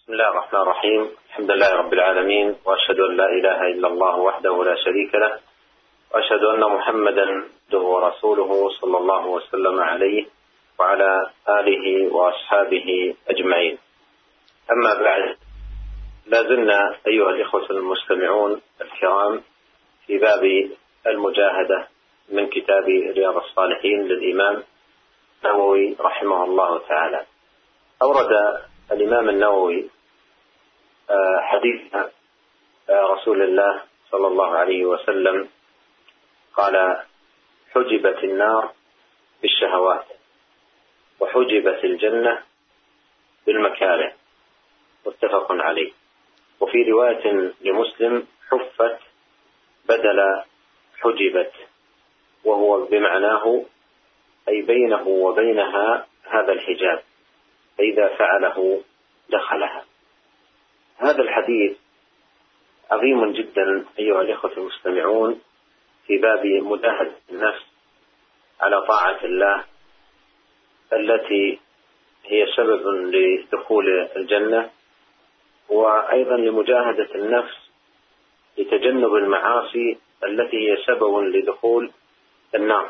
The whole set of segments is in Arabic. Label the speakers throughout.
Speaker 1: بسم الله الرحمن الرحيم. الحمد لله رب العالمين، وأشهد أن لا إله إلا الله وحده لا شريك له، وأشهد أن محمدا عبده ورسوله صلى الله وسلم عليه وعلى آله وأصحابه أجمعين. أما بعد، لا زلنا أيها الإخوة المستمعون الكرام في باب المجاهدة من كتاب رياض الصالحين للإمام النووي رحمه الله تعالى. أورد الإمام النووي حديث رسول الله صلى الله عليه وسلم قال: حجبت النار بالشهوات وحجبت الجنة بالمكاره، متفق عليه. وفي رواية لمسلم: حفت بدل حجبت، وهو بمعناه أي بينه وبينها هذا الحجاب، فإذا فعله دخلها. هذا الحديث عظيم جدا أيها الإخوة المستمعون في باب مجاهدة النفس على طاعة الله، التي هي سبب لدخول الجنة، وأيضا لمجاهدة النفس لتجنب المعاصي التي هي سبب لدخول النار.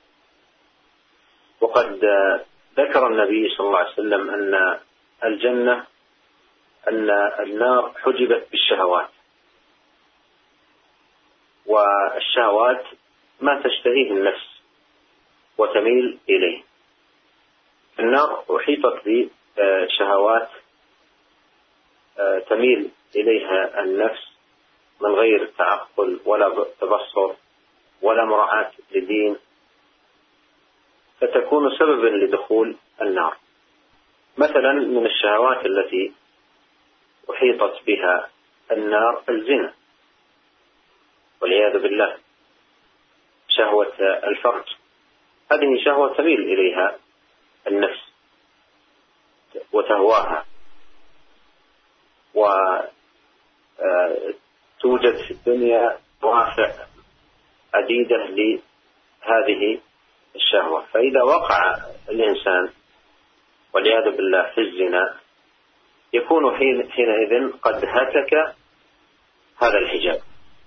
Speaker 1: وقد ذكر النبي صلى الله عليه وسلم أن النار حجبت بالشهوات، والشهوات ما تشتهيه النفس وتميل إليه. النار أحيطت بشهوات تميل إليها النفس من غير تعقل ولا تبصر ولا مراعاة لدين، فتكون سببا لدخول النار. مثلا من الشهوات التي أحيطت بها النار الزنا والعياذ بالله، شهوة الفرج، هذه شهوة تميل إليها النفس وتهواها، وتوجد في الدنيا دوافع عديدة لهذه الشهوة. فإذا وقع الإنسان والعياذ بالله في الزنا، يكون حينئذ قد هتك هذا الحجاب،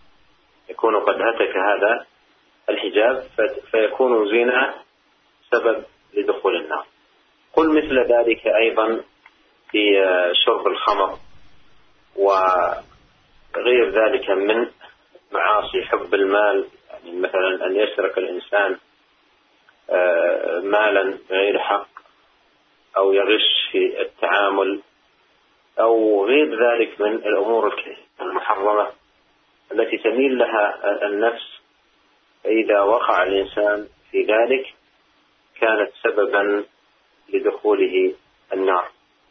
Speaker 1: فيكون زنا سبب لدخول النار. قل مثل ذلك أيضا في شرب الخمر وغير ذلك من معاصي حب المال، يعني مثلا أن يسرق الإنسان مالا بغير حق، أو يغش في التعامل، أو غير ذلك من الأمور المحرمة التي تميل لها النفس. فإذا وقع الإنسان في ذلك كانت سببا لدخوله النار.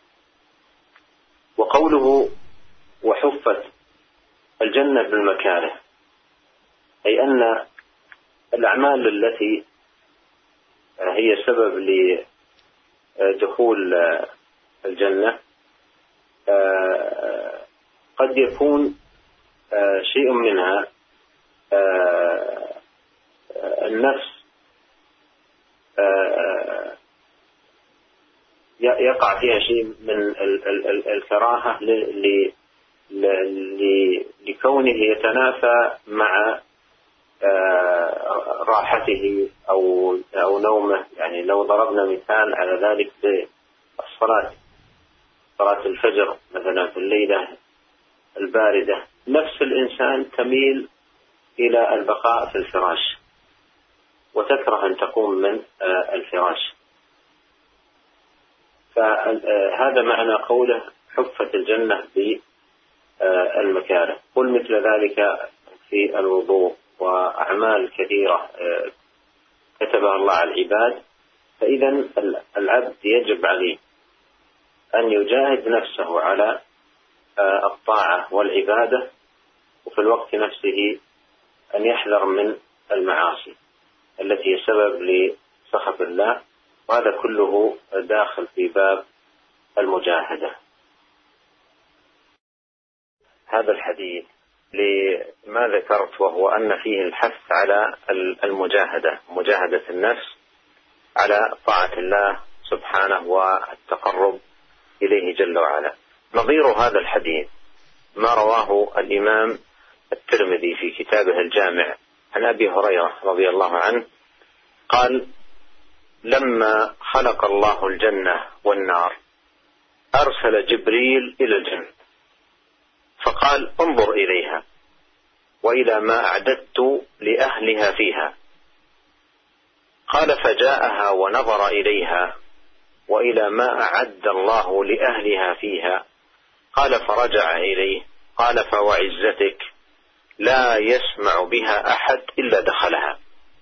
Speaker 1: وقوله وحفت الجنة بالمكاره، أي أن الأعمال التي هي سبب لدخول الجنة قد يكون شيء منها النفس يقع فيها شيء من الكراهة لكونه يتنافى مع راحته أو نومه. يعني لو ضربنا مثال على ذلك بالصلاة، صلاة الفجر مثلا في الليلة الباردة، نفس الإنسان تميل إلى البقاء في الفراش وتكره أن تقوم من الفراش. فهذا معنى قوله حفت الجنة بالمكاره. قل مثل ذلك في الوضوء وأعمال كثيرة كتبها الله على العباد. فإذا العبد يجب عليه أن يجاهد نفسه على الطاعة والعبادة، وفي الوقت نفسه أن يحذر من المعاصي التي هي سبب لسخط الله، وهذا كله داخل في باب المجاهدة. هذا الحديث لما ذكرت، وهو أن فيه الحث على المجاهدة، مجاهدة النفس على طاعة الله سبحانه والتقرب إليه جل وعلا. نظير هذا الحديث ما رواه الإمام الترمذي في كتابه الجامع عن أبي هريرة رضي الله عنه قال: لما خلق الله الجنة والنار أرسل جبريل إلى الجنة فقال: انظر إليها وإلى ما أعددت لأهلها فيها. قال: فجاءها ونظر إليها وإلى ما أعد الله لأهلها فيها. قال: فرجع إليه. قال: فوعزتك لا يسمع بها أحد إلا دخلها.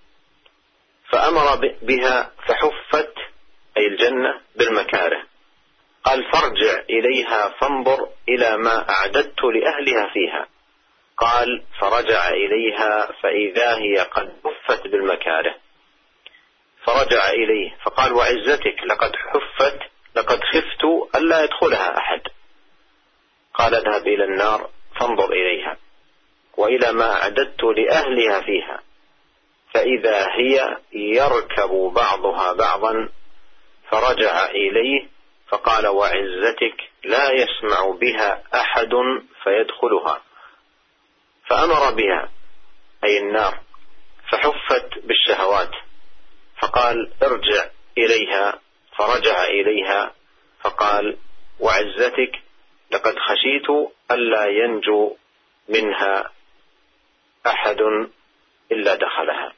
Speaker 1: فأمر بها فحفت، أي الجنة، بالمكاره. قال: فارجع إليها فانظر إلى ما أعددت لأهلها فيها. قال: فرجع إليها فإذا هي قد حفت بالمكاره. فرجع إليه فقال: وعزتك لقد حفت، لقد خفت ألا يدخلها أحد. قال: اذهب إلى النار فانظر إليها وإلى ما أعددت لأهلها فيها، فإذا هي يركب بعضها بعضا. فرجع إليه فقال: وعزتك لا يسمع بها أحد فيدخلها. فأمر بها، أي النار، فحفت بالشهوات. فقال: ارجع إليها. فرجع إليها فقال: وعزتك لقد خشيت ألا ينجو منها أحد إلا دخلها.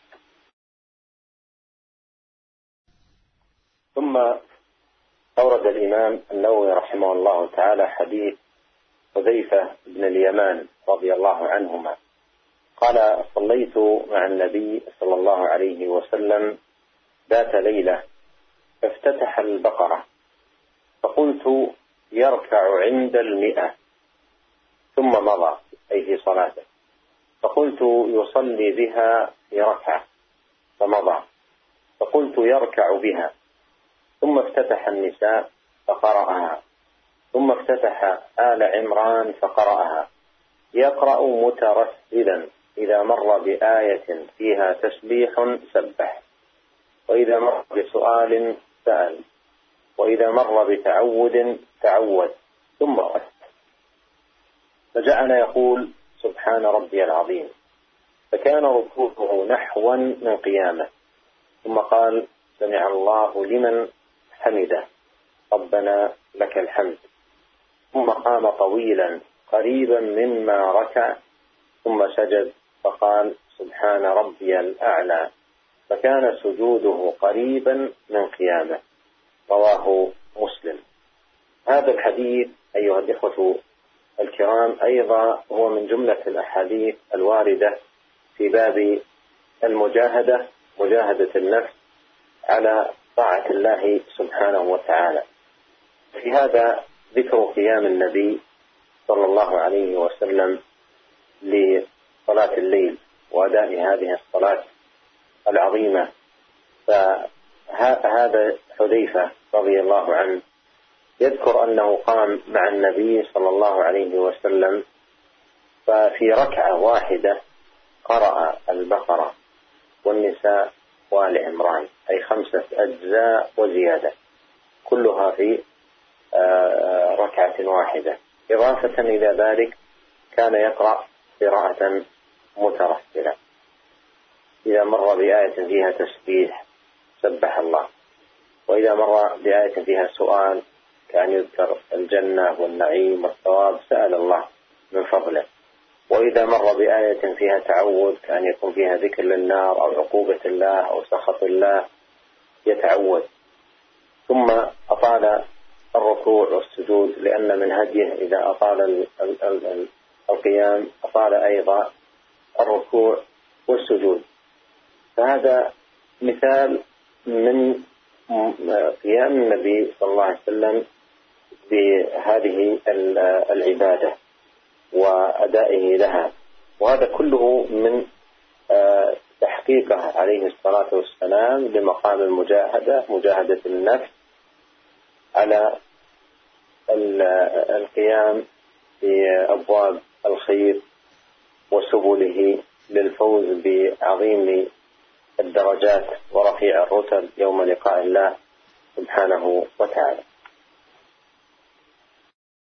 Speaker 1: ثم أورد الإمام النووي رحمه الله تعالى حديث حذيفة بن اليمان رضي الله عنهما قال: صليت مع النبي صلى الله عليه وسلم ذات ليلة فافتتح البقرة فقلت: يركع عند 100. ثم مضى، أي في صلاته. فقلت: يصلي بها في ركعة. فمضى. فقلت: يركع بها. ثم افتتح النساء فقرأها. ثم افتتح آل عمران فقرأها، يقرأ مترسلا: إذا مر بآية فيها تسبيح سبح، وإذا مر بسؤال سأل، وإذا مر بتعوذ تعوذ، ثم ركع. فجعل يقول: سبحان ربي العظيم. فكان ركوعه نحوا من قيامه. ثم قال: سمع الله لمن حمده، ربنا لك الحمد. ثم قام طويلا قريبا مما ركع، ثم سجد فقال: سبحان ربي الأعلى. فكان سجوده قريبا من قيامه. رواه مسلم. هذا الحديث أيها الإخوة الكرام أيضا هو من جملة الأحاديث الواردة في باب المجاهدة، مجاهدة النفس على طاعة الله سبحانه وتعالى. في هذا ذكر قيام النبي صلى الله عليه وسلم لصلاة الليل وأداء هذه الصلاة العظيمة. فهذا حذيفة رضي الله عنه يذكر أنه قام مع النبي صلى الله عليه وسلم، ففي ركعة واحدة قرأ البقرة والنساء وآل عمران، أي 5 أجزاء وزيادة، كلها في ركعة واحدة. إضافة إلى ذلك كان يقرأ قراءة مترسلة: إذا مر بآية فيها تسبيح سبح الله، وإذا مر بآية فيها سؤال كأن يذكر الجنة والنعيم والثواب سأل الله من فضله، وإذا مر بآية فيها تعوذ كأن يكون فيها ذكر للنار أو عقوبة الله أو سخط الله يتعوذ. ثم أطال الركوع والسجود، لأن من هديه إذا أطال القيام أطال أيضا الركوع والسجود. فهذا مثال من قيام النبي صلى الله عليه وسلم بهذه العبادة وأدائه لها، وهذا كله من تحقيقه عليه الصلاة والسلام لمقام المجاهدة، مجاهدة النفس على القيام في أبواب الخير وسبله للفوز بعظيم الدرجات ورفيع الرتب يوم لقاء الله سبحانه وتعالى.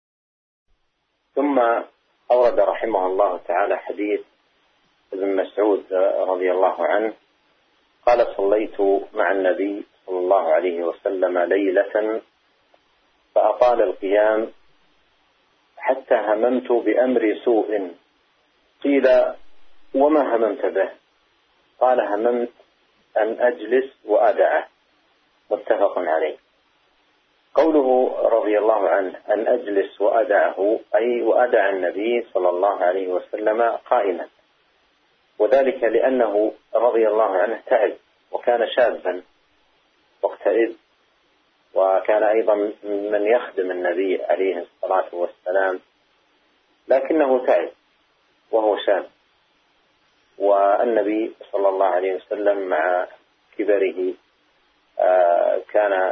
Speaker 1: ثم أورد رحمه الله تعالى حديث ابن مسعود رضي الله عنه قال: صليت مع النبي صلى الله عليه وسلم ليلة فأطال القيام حتى هممت بأمر سوء. قيل: وما هممت به؟ قال: هممت أن أجلس وأدعه. متفق عليه. قوله رضي الله عنه أن أجلس وأدعه أي وأدع النبي صلى الله عليه وسلم قائما، وذلك لأنه رضي الله عنه تعب وكان شابا وقتئذ، وكان أيضا من يخدم النبي عليه الصلاة والسلام، لكنه تعب وهو شاب، والنبي صلى الله عليه وسلم مع كبره كان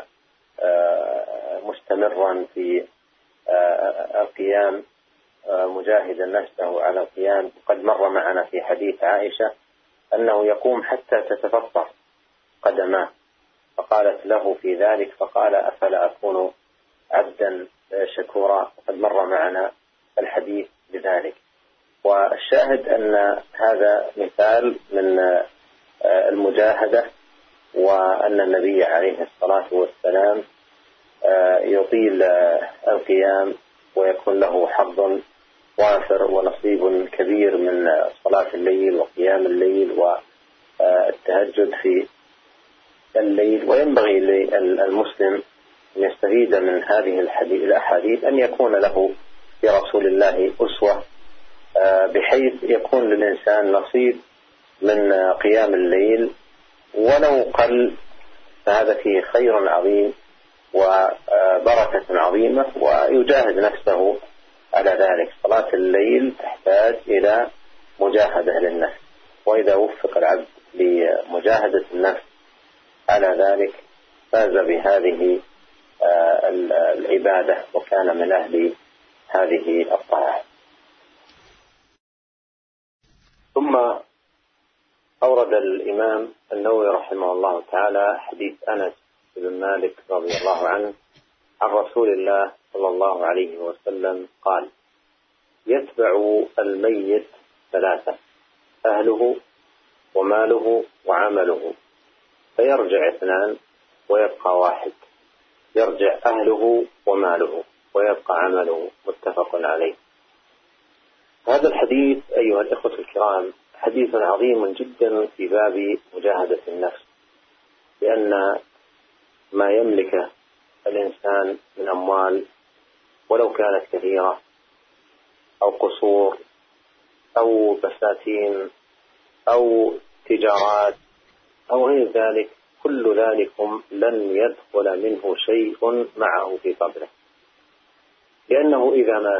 Speaker 1: مستمرا في القيام مجاهدا نفسه على القيام. وقد مر معنا في حديث عائشة أنه يقوم حتى تتفطر قدماه، فقالت له في ذلك فقال: أفلا أكون عبدا شكورا. وقد مر معنا الحديث بذلك. والشاهد أن هذا مثال من المجاهدة، وأن النبي عليه الصلاة والسلام يطيل القيام ويكون له حظ وافر ونصيب كبير من صلاة الليل وقيام الليل والتهجد في الليل. وينبغي للمسلم أن يستفيد من هذه الأحاديث أن يكون له برسول الله أسوة، بحيث يكون للإنسان نصيب من قيام الليل ولو قل، فهذا فيه خير عظيم وبركة عظيمة، ويجاهد نفسه على ذلك. صلاة الليل تحتاج إلى مجاهدة للنفس، وإذا وفق العبد لمجاهدة النفس على ذلك فاز بهذه العبادة وكان من أهل هذه الطاعة. ثم أورد الإمام النووي رحمه الله تعالى حديث أنس بن مالك رضي الله عنه عن رسول الله صلى الله عليه وسلم قال: يتبع الميت ثلاثة: أهله وماله وعمله، فيرجع اثنان ويبقى واحد. يرجع أهله وماله ويبقى عمله. متفق عليه. هذا الحديث أيها الإخوة الكرام حديث عظيم جدا في باب مجاهدة النفس، لأن ما يملكه الإنسان من أموال ولو كانت كثيرة أو قصور أو بساتين أو تجارات أو غير ذلك، كل ذلكم لن يدخل منه شيء معه في قبره، لأنه إذا مات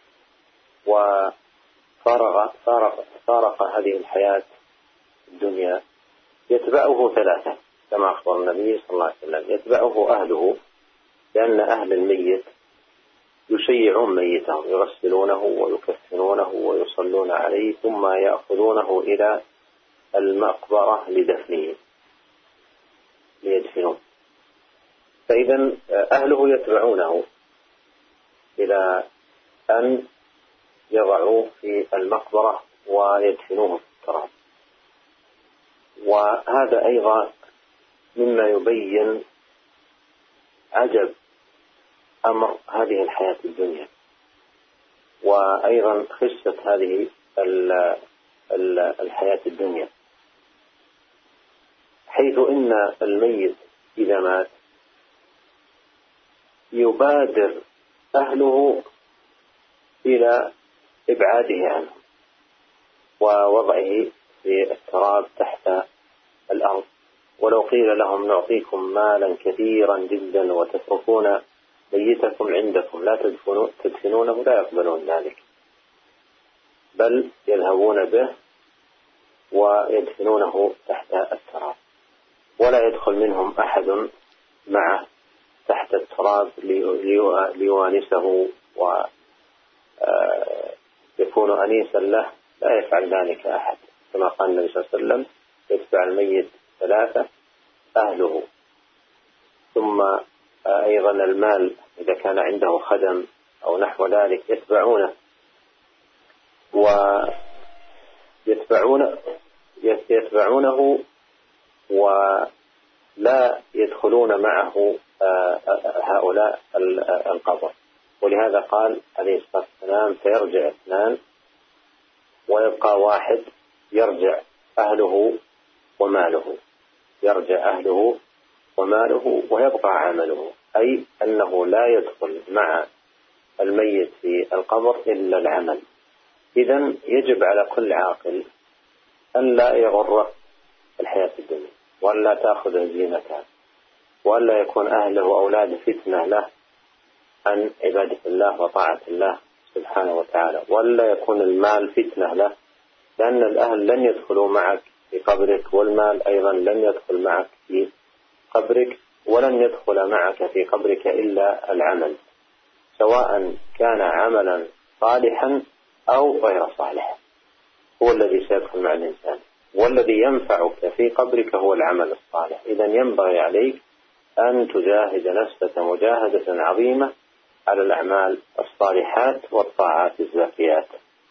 Speaker 1: وفارق هذه الحياة الدنيا يتبعه ثلاثة كما أخبر النبي صلى الله عليه وسلم. يتبعه أهله، لأن أهل الميت يشيعون ميته، يغسلونه ويكفنونه ويصلون عليه، ثم يأخذونه إلى المقبرة لدفنه ليدفنوه. فإذا أهله يتبعونه إلى أن يضعوه في المقبرة ويدفنوه في التراب. وهذا أيضا مما يبين عجب أمر هذه الحياة الدنيا، وأيضا خسة هذه الحياة الدنيا، حيث إن الميت إذا مات يبادر أهله إلى إبعاده عنه ووضعه في التراب تحت الأرض. ولو قيل لهم نعطيكم مالا كثيرا جدا وتتركون ميتكم عندكم لا تدفنونه، لا يقبلون ذلك، بل يذهبون به ويدفنونه تحت التراب، ولا يدخل منهم أحد معه تحت التراب ليوانسه ويكون أنيسا له. لا يفعل ذلك أحد، كما قال النبي صلى الله عليه وسلم: يتبع الميت ثلاثة: أهله، ثم أيضا المال إذا كان عنده خدم أو نحو ذلك يتبعونه ويتبعونه ولا يدخلون معه هؤلاء القبر. ولهذا قال عليه الصلاة والسلام: فيرجع 2 ويبقى 1 يرجع أهله وماله، يرجع أهله وماله ويبقى عمله، أي أنه لا يدخل مع الميت في القبر إلا العمل. إذن يجب على كل عاقل أن لا يغر الحياة الدنيا، وأن لا تأخذ زينتها، وأن لا يكون أهله وأولاده فتنة له عن عبادة الله وطاعة الله سبحانه وتعالى، وأن لا يكون المال فتنة له، لأن الأهل لن يدخلوا معك في قبرك، والمال أيضا لن يدخل معك في قبرك، ولن يدخل معك في قبرك إلا العمل، سواء كان عملا صالحا أو غير صالح، هو الذي سيدخل مع الإنسان، والذي ينفعك في قبرك هو العمل الصالح. إذن ينبغي عليك أن تجاهد نفسك مجاهدة عظيمة على الأعمال الصالحات والطاعات الزاكيات.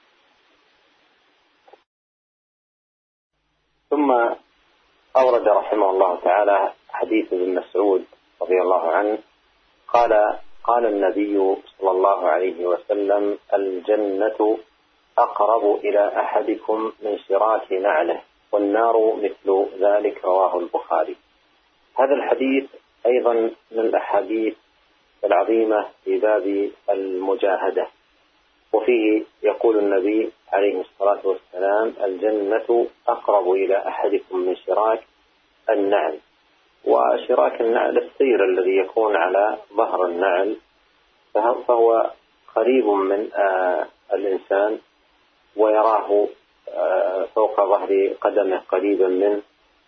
Speaker 1: ثم أورد رحمه الله تعالى حديث ابن مسعود رضي الله عنه قال النبي صلى الله عليه وسلم: الجنة أقرب إلى أحدكم من شراك نعله، والنار مثل ذلك، رواه البخاري. هذا الحديث أيضا من الأحاديث العظيمة في باب المجاهدة، وفيه يقول النبي عليه الصلاة والسلام: الجنة أقرب إلى أحدكم من شراك النعل. وشراك النعل السير الذي يكون على ظهر النعل، فهو قريب من الإنسان، ويراه فوق ظهر قدمه قريبا منه،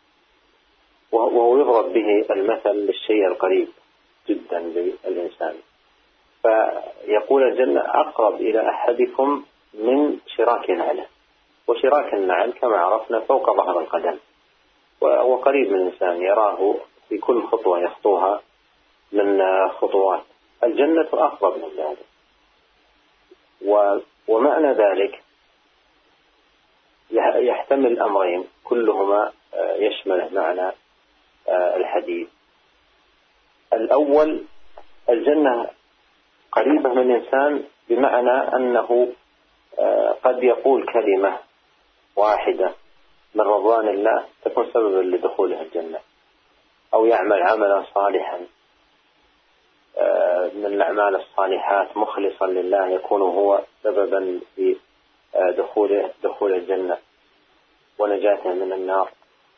Speaker 1: وهو يضرب به المثل للشيء القريب جدا للإنسان. فيقول الجنة أقرب إلى أحدكم من شراك نعله، وشراك النعل كما عرفنا فوق ظهر القدم، وهو قريب من الإنسان، يراه في كل خطوة يخطوها من خطوات. الجنة أقرب من ذلك. ومعنى ذلك يحتمل أمرين كلهما يشمل معنى الحديث. الأول: الجنة قريبة من الإنسان بمعنى أنه قد يقول كلمة واحدة من رضوان الله تكون سببا لدخوله الجنة، أو يعمل عملا صالحا من الأعمال الصالحات مخلصا لله يكون هو سببا في دخول الجنة ونجاته من النار.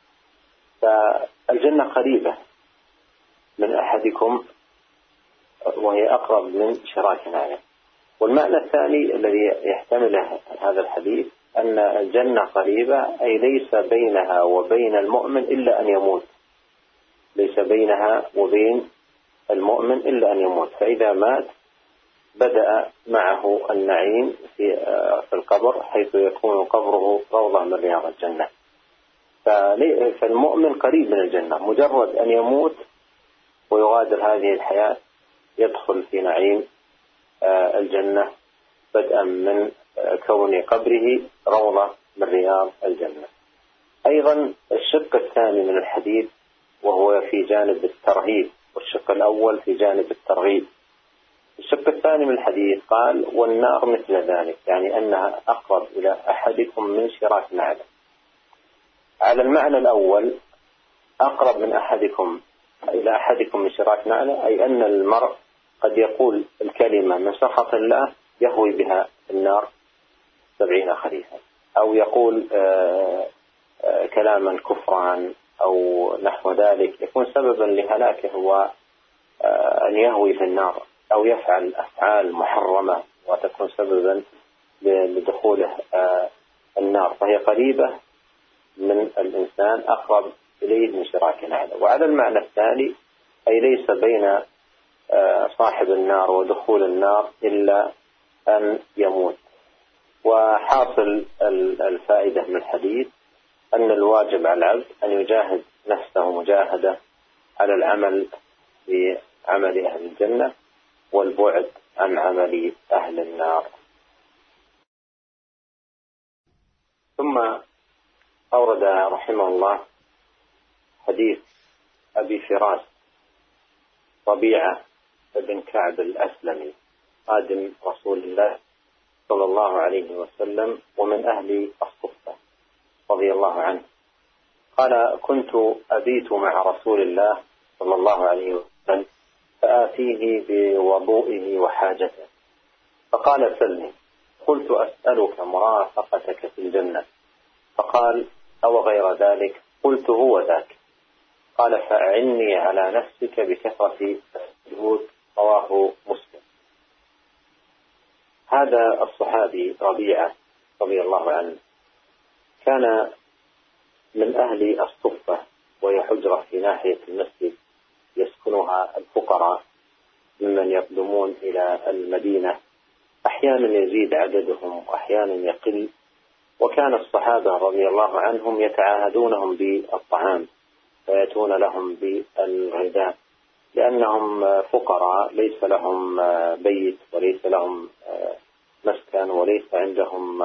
Speaker 1: فالجنة قريبة من أحدكم، وهي أقرب من شراك نعله. والمعنى الثاني الذي يحتمله هذا الحديث أن الجنة قريبة، أي ليس بينها وبين المؤمن إلا أن يموت، ليس بينها وبين المؤمن إلا أن يموت، فإذا مات بدأ معه النعيم في القبر، حيث يكون قبره روضة من رياض الجنة. فالمؤمن قريب من الجنة، مجرد أن يموت ويغادر هذه الحياة يدخل في نعيم الجنة، بدءا من كون قبره روضة من رياض الجنة. أيضا الشق الثاني من الحديث وهو في جانب الترهيب، والشق الأول في جانب الترغيب. الشق الثاني من الحديث قال: والنار مثل ذلك، يعني أنها أقرب إلى أحدكم من شراك نعله. على المعنى الأول أقرب من أحدكم إلى أحدكم من شراك نعله، أي أن المرء قد يقول الكلمة من سخط الله يهوي بها النار 70 خريفا، أو يقول كلاما كفرا أو نحو ذلك يكون سببا لهلاكه وأن يهوي في النار، أو يفعل أفعال محرمة وتكون سببا لدخوله النار، فهي قريبة من الإنسان، أقرب إليه من شراك نعله. وعلى المعنى الثاني أي ليس بين صاحب النار ودخول النار إلا أن يموت. وحاصل الفائدة من الحديث أن الواجب على العبد أن يجاهد نفسه مجاهدة على العمل بعمل أهل الجنة والبعد عن عمل أهل النار. ثم أورد رحمه الله حديث أبي فراس ربيعة بن كعب الأسلمي خادم رسول الله صلى الله عليه وسلم ومن أهل الصفة رضي الله عنه قال: كنت أبيت مع رسول الله صلى الله عليه وسلم فآتيه بوضوئه وحاجته فقال: سلني. قلت: أسألك مرافقتك في الجنة. فقال: أو غير ذلك؟ قلت: هو ذاك. قال: فأعني على نفسك بكثرة السجود. رواه مسلم. هذا الصحابي ربيعة رضي الله عنه كان من أهل الصفة، وهي حجرة في ناحية المسجد يسكنها الفقراء ممن يقدمون إلى المدينة، أحيانا يزيد عددهم وأحيانا يقل. وكان الصحابة رضي الله عنهم يتعاهدونهم بالطعام فيأتون لهم بالغذاء، لأنهم فقراء ليس لهم بيت وليس لهم مسكن وليس عندهم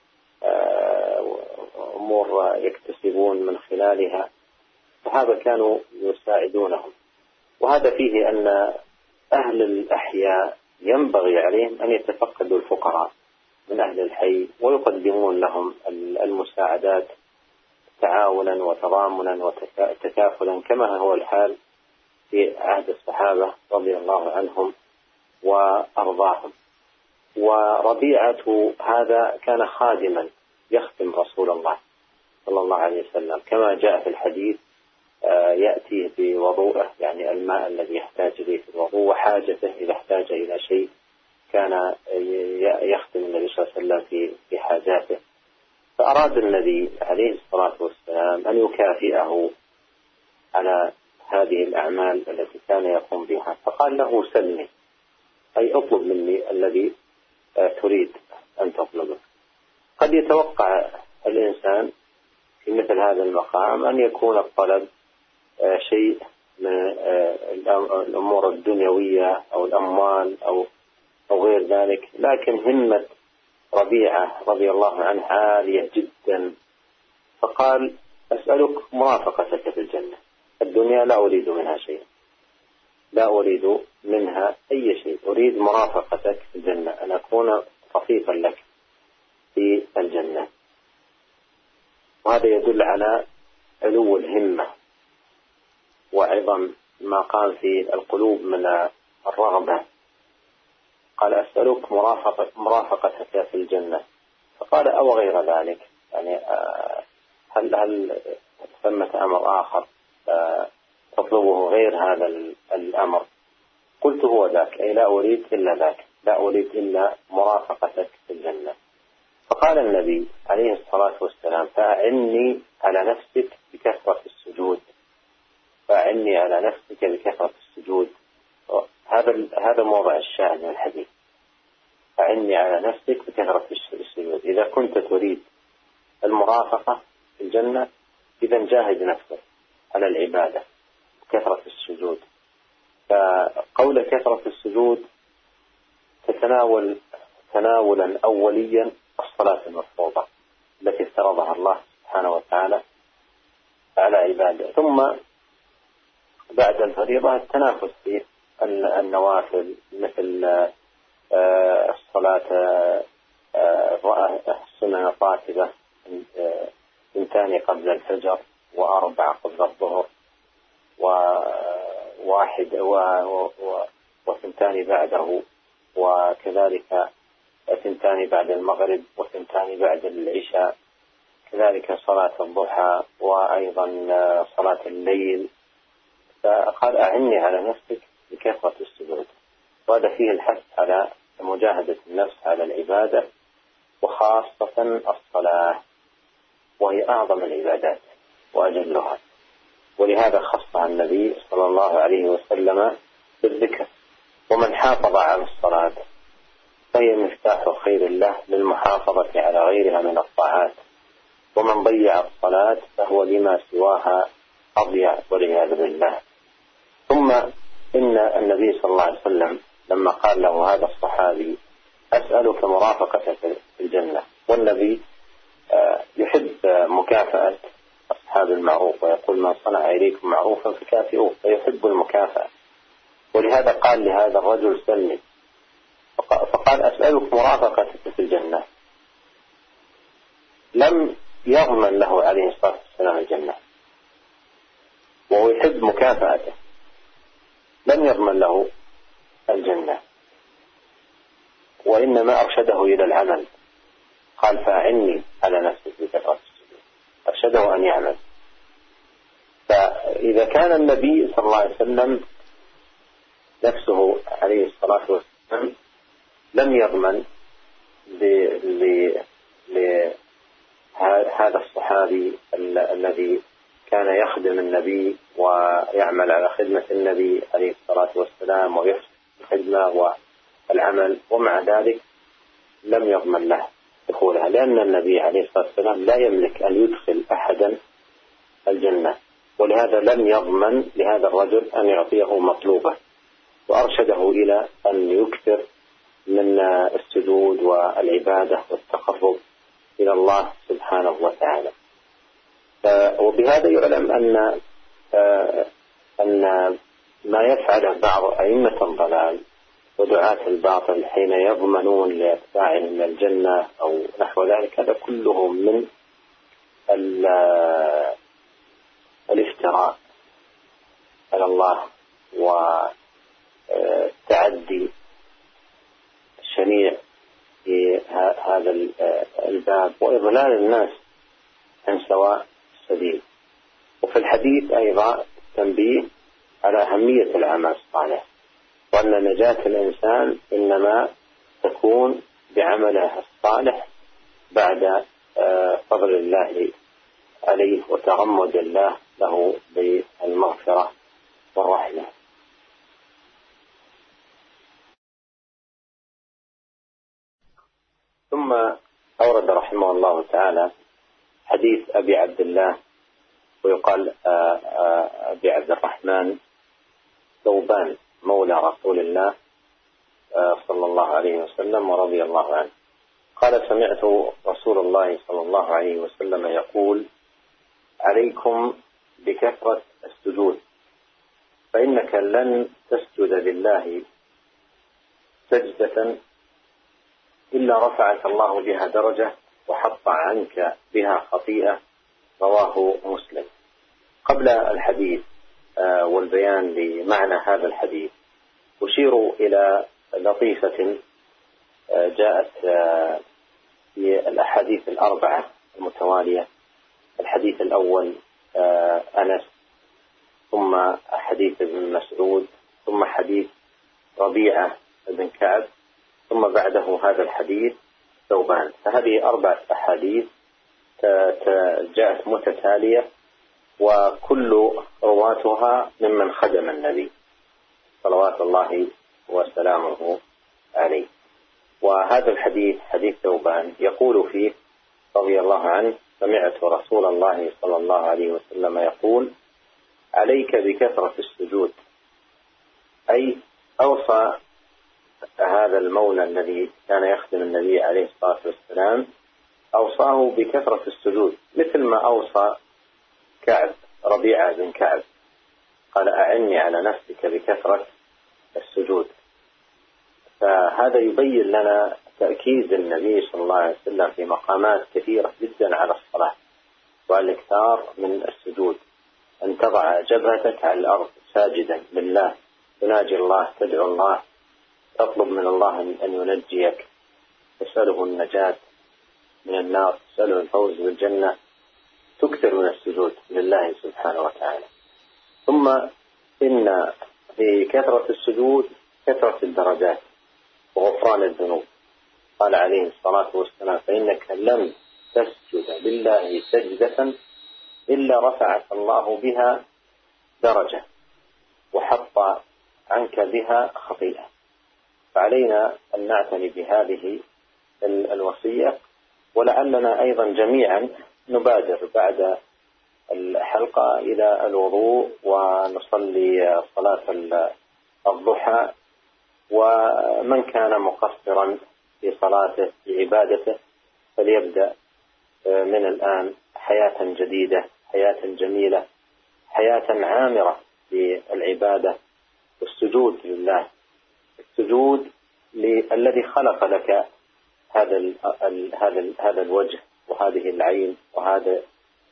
Speaker 1: أمور يكتسبون من خلالها، فهذا كانوا يساعدونهم. وهذا فيه أن أهل الأحياء ينبغي عليهم أن يتفقدوا الفقراء من أهل الحي ويقدمون لهم المساعدات تعاونا وتضامنا وتكافلا كما هو الحال في عهد الصحابة رضي الله عنهم وأرضاهم. وربيعة هذا كان خادما يخدم رسول الله صلى الله عليه وسلم كما جاء في الحديث، يأتي بوضوءه يعني الماء الذي يحتاج إليه في الوضوء وحاجته إذا احتاج إلى شيء كان يخدم النبي صلى الله عليه وسلم في حاجاته. فأراد النبي عليه الصلاة والسلام أن يكافئه على هذه الأعمال التي كان يقوم بها، فقال له: سلني، أي اطلب مني الذي تريد أن تطلبه. قد يتوقع الإنسان في مثل هذا المقام أن يكون الطلب شيء من الأمور الدنيوية أو الأموال أو غير ذلك، لكن همة ربيعة رضي الله عنه عالية جدا، فقال: أسألك مرافقتك في الجنة، الدنيا لا أريد منها شيء، لا أريد منها أي شيء، أريد مرافقتك في الجنة، أن أكون رفيقا لك في الجنة. وهذا يدل على علو الهمة وعظم ما قام في القلوب من الرغبة. قال: أسألك مرافقتك في الجنة. فقال: أو غير ذلك، يعني هل ثمة أمر آخر تطلبه غير هذا الأمر؟ قلت: هو ذاك، أي لا أريد إلا ذاك، لا أريد إلا مرافقتك في الجنة. فقال النبي عليه الصلاة والسلام: فأعني على نفسك بكثرة السجود، فأعني على نفسك بكثرة السجود. هذا موضع الشاهد من الحديث، فأعني على نفسك بكثرة السجود. إذا كنت تريد المرافقة في الجنة إذا جاهد نفسك على العبادة كثرة السجود. فقول كثرة السجود تتناول تناولا أوليا الصلاة المفروضة التي افترضها الله سبحانه وتعالى على عباده، ثم بعد الفريضة التنافس في النوافل مثل الصلاة السنن الراتبة 2 قبل الفجر و4 قبل الظهر وواحد و2 بعده، وكذلك 2 بعد المغرب و2 بعد العشاء، كذلك صلاة الضحى وأيضا صلاة الليل. فقال: أعني على نفسك بكثرة السجود. وهذا فيه الحث على مجاهدة النفس على العبادة، وخاصة الصلاة وهي أعظم العبادات وأجلها، ولهذا خصها النبي صلى الله عليه وسلم بالذكر. ومن حافظ على الصلاة فهي مفتاح خير الله للمحافظة على غيرها من الطاعات، ومن ضيع الصلاة فهو لما سواها أضيع والعياذ بالله. ثم إن النبي صلى الله عليه وسلم لما قال له هذا الصحابي: أسألك مرافقتك في الجنة، والنبي يحب مكافأة أصحاب المعروف، ويقول من صنع إليكم معروفا فكافئوه، فيحب المكافأة. ولهذا قال لهذا الرجل سلمي، فقال أسألك مرافقتك في الجنة. لم يضمن له عليه الصلاة والسلام الجنة، وهو يحب مكافأته، لم يضمن له الجنة، وإنما أرشده إلى العمل. قال فأعني على نفسك بكثرة السجود، أرشده أن يعمل. فإذا كان النبي صلى الله عليه وسلم نفسه عليه الصلاة والسلام لم يضمن لهذا الصحابي الذي كان يخدم النبي ويعمل على خدمة النبي عليه الصلاة والسلام ويحسن الخدمة والعمل، ومع ذلك لم يضمن له دخولها، لأن النبي عليه الصلاة والسلام لا يملك أن يدخل أحدا الجنة، ولهذا لم يضمن لهذا الرجل أن يعطيه مطلوبه، وأرشده إلى أن يكثر من السجود والعبادة والتقرب إلى الله سبحانه وتعالى. وبهذا يعلم أن ما يفعله بعض أئمة الضلال ودعاة الباطل حين يضمنون لأتباعهم الجنة أو نحو ذلك، هذا كله من الافتراء على الله والتعدي الشنيع في هذا الباب، وإضلال الناس عن سواء السبيل. وفي الحديث أيضا تنبيه على أهمية العمل الصالح، وأن نجاة الإنسان إنما تكون بعمله الصالح بعد فضل الله عليه وتغمد الله له بالمغفرة والرحمة. ثم أورد رحمه الله تعالى حديث أبي عبد الله، ويقال أبي عبد الرحمن ثوبان مولى رسول الله صلى الله عليه وسلم ورضي الله عنه، قال سمعت رسول الله صلى الله عليه وسلم يقول عليكم بكثرة السجود، فإنك لن تسجد لله سجدة إلا رفعك الله بها درجة وحط عنك بها خطيئة. رواه مسلم. قبل الحديث والبيان لمعنى هذا الحديث أشير إلى لطيفة جاءت في الأحاديث الأربعة المتوالية. الحديث الأول أنس، ثم حديث ابن مسعود، ثم حديث ربيعة بن كعب، ثم بعده هذا الحديث ثوبان. فهذه أربعة أحاديث جاءت متتالية، وكل رواتها ممن خدم النبي صلوات الله وسلامه عليه. وهذا الحديث حديث ثوبان يقول فيه رضي الله عنه سمعت رسول الله صلى الله عليه وسلم يقول عليك بكثرة السجود، أي أوصى هذا المولى الذي كان يخدم النبي عليه الصلاة والسلام، أوصاه بكثرة السجود مثل ما أوصى كعب ربيعة بن كعب، قال أعني على نفسك بكثرة السجود. فهذا يبين لنا تأكيد النبي صلى الله عليه وسلم في مقامات كثيرة جدا على الصلاة والإكثار من السجود، أن تضع جبهتك على الأرض ساجدا لله، تناجي الله، تدعو الله، تطلب من الله أن ينجيك، تسأله النجاة من النار، تسأله الفوز بالجنة، تكثر من السجود لله سبحانه وتعالى. ثم إن في كثرة السجود كثرة الدرجات وغفران الذنوب. قال عليه الصلاة والسلام فإنك لم تسجد لله سجدة إلا رفعك الله بها درجة وحط عنك بها خطيئة. فعلينا أن نعتني بهذه الوصية، ولعلنا أيضا جميعا نبادر بعد الحلقة إلى الوضوء ونصلي صلاة الضحى، ومن كان مقصرا في صلاته في عبادته فليبدأ من الآن حياة جديدة، حياة جميلة، حياة عامرة بالعبادة والسجود لله، السجود للذي خلق لك هذا الوجه وهذه العين وهذا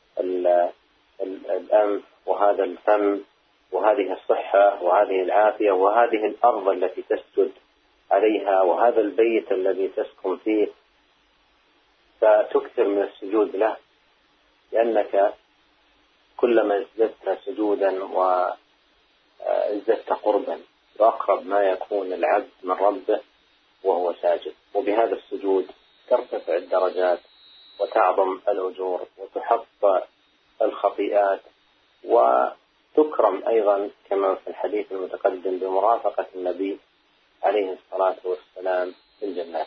Speaker 1: الأنف وهذا الفم وهذه الصحة وهذه العافية وهذه الأرض التي تسجد عليها وهذا البيت الذي تسكن فيه، فتكثر من السجود له، لأنك كلما ازددت سجودا وازددت قربا وأقرب ما يكون العبد من ربه وهو ساجد. وبهذا السجود ترتفع الدرجات وتعظم الأجور وتحط الخطيئات وتكرم أيضا كما في الحديث المتقدم بمرافقة النبي عليه الصلاة والسلام في الجنات.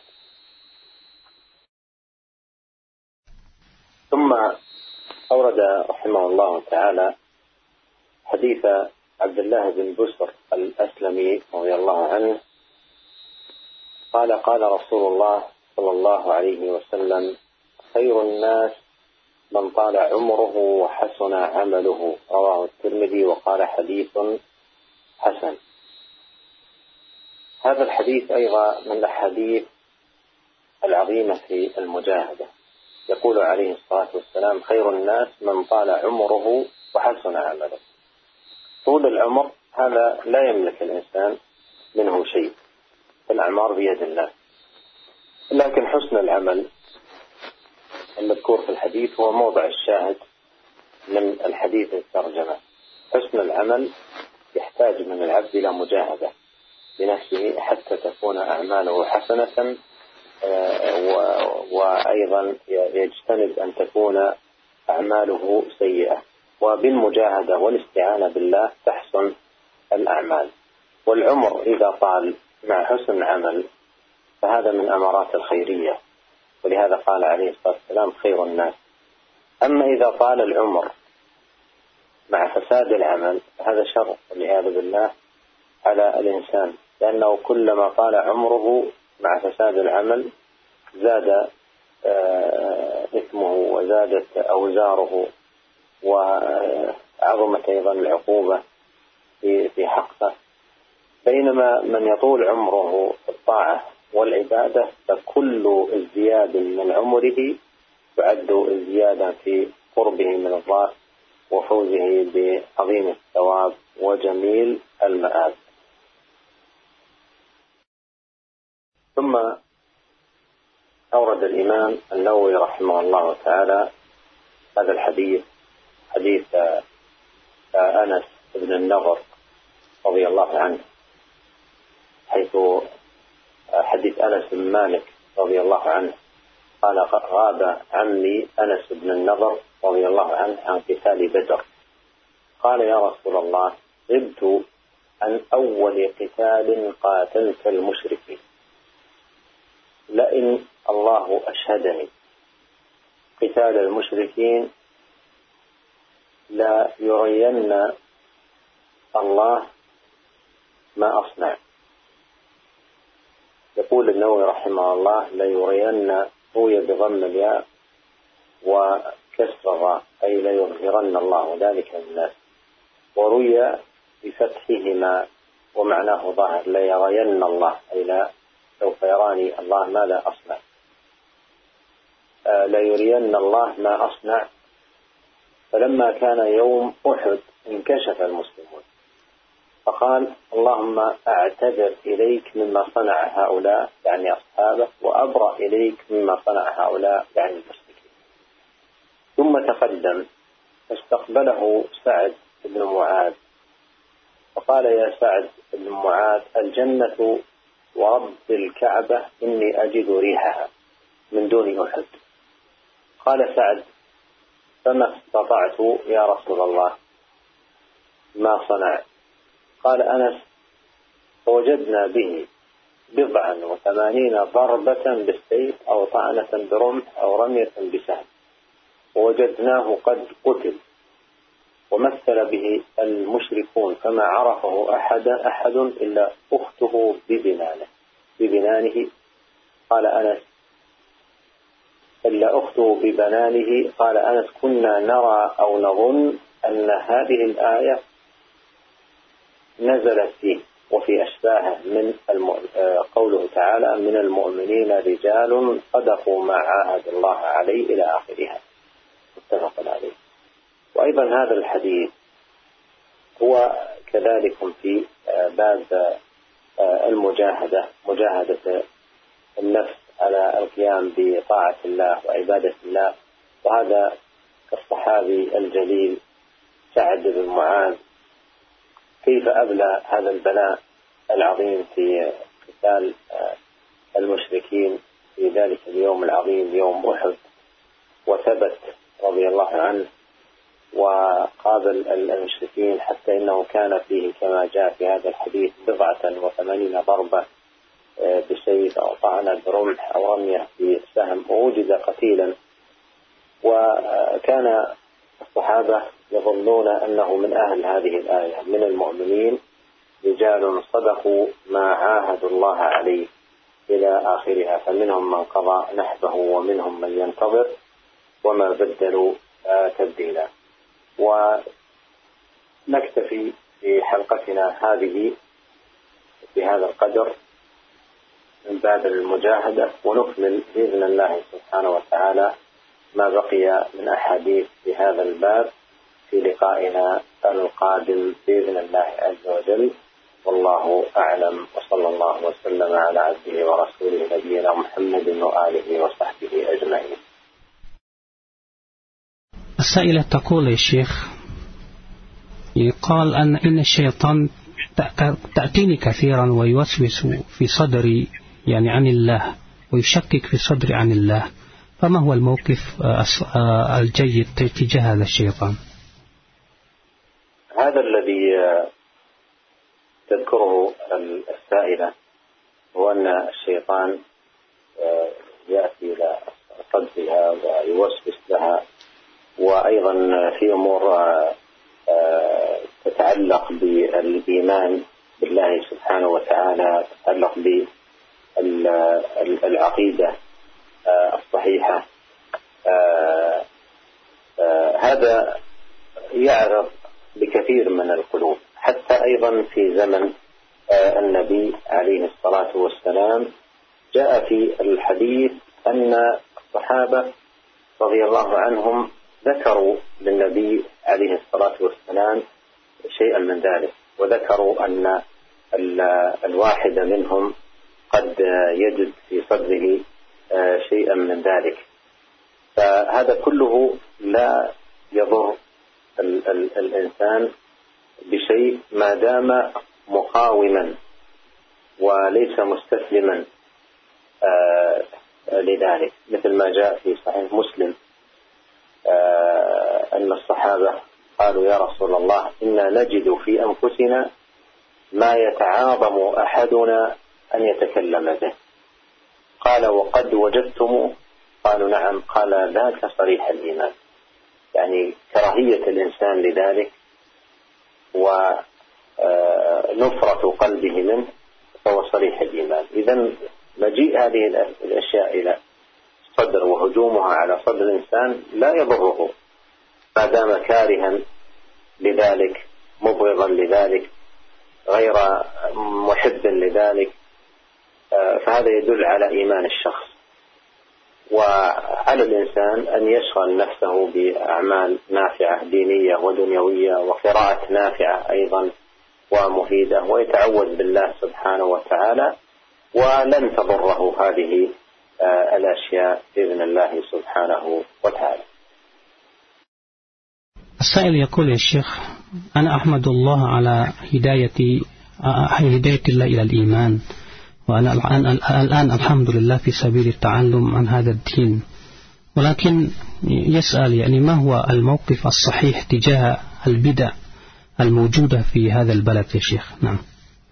Speaker 1: ثم أورد رحمه الله تعالى حديث عبد الله بن بسر الأسلمي رضي الله عنه قال: قال رسول الله صلى الله عليه وسلم: خير الناس من طال عمره وحسن عمله، رواه الترمذي وقال حديث حسن. هذا الحديث أيضا من الأحاديث العظيمة في المجاهدة. يقول عليه الصلاة والسلام: خير الناس من طال عمره وحسن عمله. طول العمر هذا لا يملك الإنسان منه شيء، الأعمار بيد الله، لكن حسن العمل المذكور في الحديث هو موضع الشاهد من الحديث الترجمة. حسن العمل يحتاج من العبد إلى مجاهدة بنفسه حتى تكون أعماله حسنة، وأيضا يجتنب أن تكون أعماله سيئة، وبالمجاهدة والاستعانة بالله تحسن الأعمال. والعمر إذا طال مع حسن العمل فهذا من أمارات الخيرية، ولهذا قال عليه الصلاة والسلام: خير الناس. أما إذا طال العمر مع فساد العمل فهذا شر والعياذ بالله على الإنسان، لأنه كلما طال عمره مع فساد العمل زاد إثمه وزادت أوزاره وعظمت أيضا العقوبة في حقه. بينما من يطول عمره في الطاعة والعبادة فكل ازدياد من عمره يعد ازديادا في قربه من الله وفوزه بعظيم الثواب وجميل المآب. ثم أورد الإمام النووي رحمه الله تعالى هذا الحديث، حديث أنس بن النضر رضي الله عنه، حيث حديث أنس بن مالك رضي الله عنه قال: غاب عمي أنس بن النضر رضي الله عنه عن قتال بدر. قال: يا رسول الله، غبت عن أول قتال قاتلت المشركين، لئن الله أشهدني قتال المشركين لا يرين الله ما أصنع. يقول النووي رحمه الله: لا يرين روي بضم الياء وكسر الراء، أي لا يظهرن الله ذلك للناس، وروي بفتحهما ومعناه ظاهر، لا يرين الله أي لا سوف يراني الله ماذا أصنع، لا يرين الله ما أصنع. فلما كان يوم أحد انكشف المسلمون فقال: اللهم أعتذر إليك مما صنع هؤلاء، يعني أصحابه، وأبرأ إليك مما صنع هؤلاء، يعني المشركين. ثم تقدم فاستقبله سعد بن معاذ فقال: يا سعد بن معاذ، الجنة ورب الكعبة إني أجد ريحها من دون أحد. قال سعد: فما استطعت يا رسول الله، ما صنع؟ قال أنس: فوجدنا به 89 ضربة بالسيف أو طعنة برمح أو رمية بسهم، ووجدناه قد قتل، ومثل به المشركون فما عرفه أحد إلا أخته ببنانه. قال أنس: إلا أخته ببنانه. قال أنس: كنا نرى أو نظن أن هذه الآية نزلت فيه وفي أشباهه من قوله تعالى: من المؤمنين رجال صدقوا ما عاهد الله عليه إلى آخرها، متفق عليه. وأيضا هذا الحديث هو كذلك في باب المجاهدة، مجاهدة النفس على القيام بطاعة الله وعبادة الله. وهذا الصحابي الجليل سعد بن معاذ كيف أبلى هذا البلاء العظيم في قتال المشركين في ذلك اليوم العظيم يوم أحد، وثبت رضي الله عنه وقابل المشركين، حتى إنه كان فيه كما جاء في هذا الحديث 87 ضربة بسيف أو طعنة برمح أو رمية بسهم، ووجد قتيلا. وكان الصحابة يظنون أنه من أهل هذه الآية: من المؤمنين رجال صدقوا ما عاهدوا الله عليه إلى آخرها، فمنهم من قضى نحبه ومنهم من ينتظر وما بدلوا تبديلا. ونكتفي في حلقتنا هذه بهذا القدر من باب المجاهدة، ونكمل بإذن الله سبحانه وتعالى ما بقي من أحاديث في هذا الباب في لقائنا القادم بإذن الله عز وجل. والله أعلم، وصلى الله وسلم على عبده ورسوله نبينا محمد وآله وصحبه أجمعين.
Speaker 2: السائلة تقول: يا شيخ، يقال إن الشيطان تأتيني كثيرا ويوسوس في صدري يعني عن الله، ويشكك في صدري عن الله، فما هو الموقف الجيد تجاه هذا الشيطان؟
Speaker 1: هذا الذي تذكره السائلة هو أن الشيطان يأتي إلى صدرها ويوسوس لها، وأيضا في أمور تتعلق بالإيمان بالله سبحانه وتعالى، تتعلق بالعقيدة الصحيحة. هذا يعرض بكثير من القلوب، حتى أيضا في زمن النبي عليه الصلاة والسلام جاء في الحديث أن الصحابة رضي الله عنهم ذكروا للنبي عليه الصلاة والسلام شيئا من ذلك، وذكروا أن الواحد منهم قد يجد في صدره شيئا من ذلك. فهذا كله لا يضر الإنسان بشيء ما دام مقاوما وليس مستسلما لذلك، مثل ما جاء في صحيح مسلم أن الصحابة قالوا: يا رسول الله، إنا نجد في أنفسنا ما يتعاظم أحدنا أن يتكلم به. قال: وقد وجدتم؟ قالوا: نعم. قال: ذاك صريح الإيمان، يعني كراهية الإنسان لذلك ونفرة قلبه منه فهو صريح الإيمان. إذن مجيء هذه الأشياء إلى الصدر وهجومها على صدر الإنسان لا يضره ما دام كارها لذلك، مبغضا لذلك، غير محب لذلك، فهذا يدل على إيمان الشخص. وعلى الإنسان أن يشغل نفسه بأعمال نافعة دينية ودنيوية وقراءة نافعة أيضا ومفيدة، ويتعوذ بالله سبحانه وتعالى، ولن تضره هذه الأشياء بإذن الله سبحانه وتعالى.
Speaker 2: السائل يقول: يا شيخ، أنا أحمد الله على هداية الله إلى الإيمان، وأنا الآن الحمد لله في سبيل التعلم عن هذا الدين، ولكن يسأل يعني ما هو الموقف الصحيح تجاه البدع الموجودة في هذا البلد يا شيخ؟ نعم.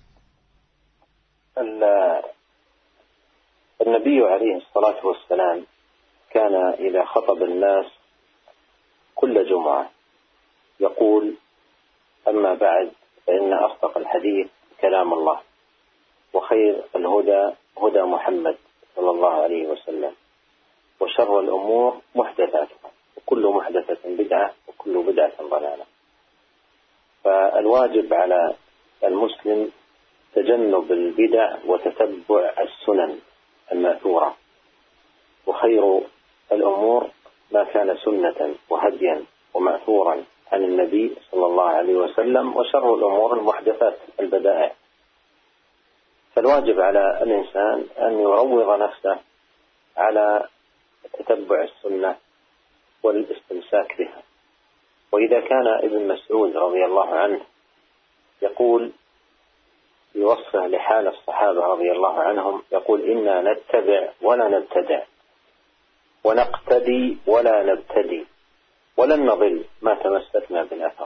Speaker 1: النبي عليه الصلاة والسلام كان إذا خطب الناس كل جمعة يقول: أما بعد، فإن أصدق الحديث كلام الله، وخير الهدى هدى محمد صلى الله عليه وسلم، وشر الأمور محدثاتها، وكل محدثة بدعة، وكل بدعة ضلالة. فالواجب على المسلم تجنب البدع وتتبع السنن المأثورة، وخير الأمور ما كان سنة وهديا ومأثورا عن النبي صلى الله عليه وسلم، وشر الأمور المحدثات البدائع. فالواجب على الإنسان أن يروض نفسه على تتبع السنة والاستمساك بها. وإذا كان ابن مسعود رضي الله عنه يقول في وصفه لحال الصحابة رضي الله عنهم، يقول: إنا نتبع ولا نبتدع، ونقتدي ولا نبتدي، ولن نضل ما تمسكنا بالأثر.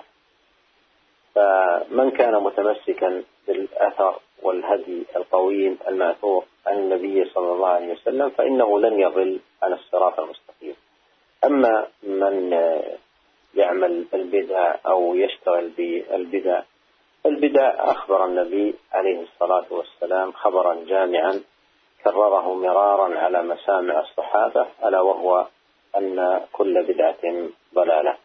Speaker 1: فمن كان متمسكا بالأثر والهدي القويم المأثور عن النبي صلى الله عليه وسلم فإنه لن يضل عن الصراط المستقيم. أما من يعمل البدع أو يشتغل بالبدع، البدع أخبر النبي عليه الصلاة والسلام خبرا جامعا كرره مرارا على مسامع الصحابة، ألا وهو أن كل بدعة ضلالة.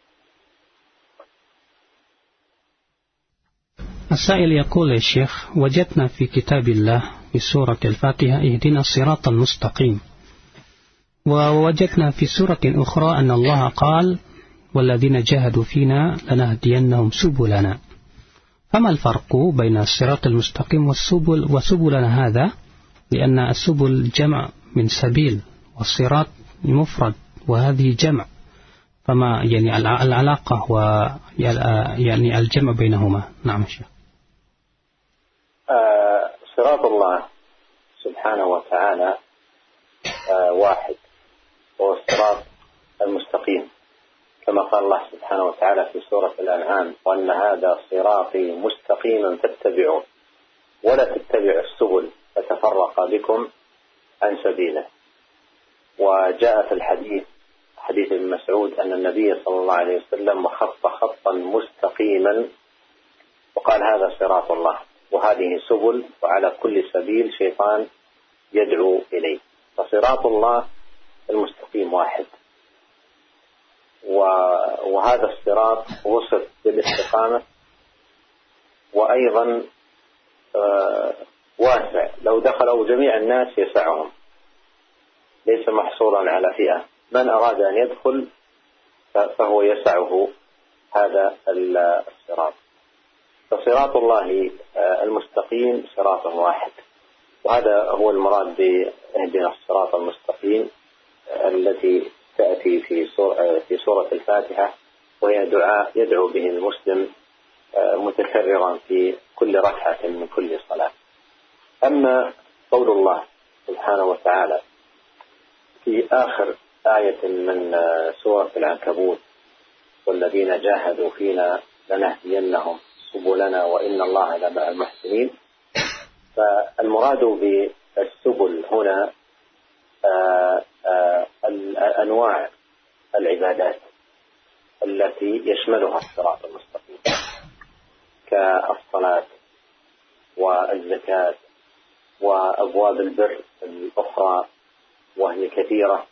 Speaker 2: السائل يقول: يا شيخ، وجدنا في كتاب الله في سورة الفاتحة اهدنا الصراط المستقيم، ووجدنا في سورة أخرى أن الله قال: والذين جاهدوا فينا لنهدينهم سبلنا. فما الفرق بين الصراط المستقيم وسبلنا هذا؟ لأن السبل جمع من سبيل، والصراط مفرد وهذه جمع، فما يعني العلاقة يعني الجمع بينهما؟ نعم شيخ.
Speaker 1: صراط الله سبحانه وتعالى واحد، هو الصراط المستقيم، كما قال الله سبحانه وتعالى في سورة الأنعام: وأن هذا صراطي مستقيما فاتبعوه ولا تتبعوا السبل فتفرق بكم عن سبيله. وجاء في الحديث حديث ابن مسعود أن النبي صلى الله عليه وسلم خط خطا مستقيما وقال: هذا صراط الله، وهذه سبل، وعلى كل سبيل شيطان يدعو إليه. فصراط الله المستقيم واحد، وهذا الصراط وصف بالاستقامة، وأيضا واسع، لو دخلوا جميع الناس يسعهم، ليس محصورا على فئة. من أراد أن يدخل فهو يسعه هذا الصراط. فصراط الله المستقيم صراط واحد، وهذا هو المراد بإهدنا الصراط المستقيم التي تأتي في سورة الفاتحة، وهي دعاء يدعو به المسلم متكررا في كل ركعة من كل صلاة. أما قول الله سبحانه وتعالى في آخر آية من سورة العنكبوت: والذين جاهدوا فينا لنهدينهم سبلنا وإن الله لمع المحسنين، فالمراد بالسبل هنا أنواع العبادات التي يشملها الصراط المستقيم، كالصلاة والزكاة وأبواب البر الأخرى وهي كثيرة.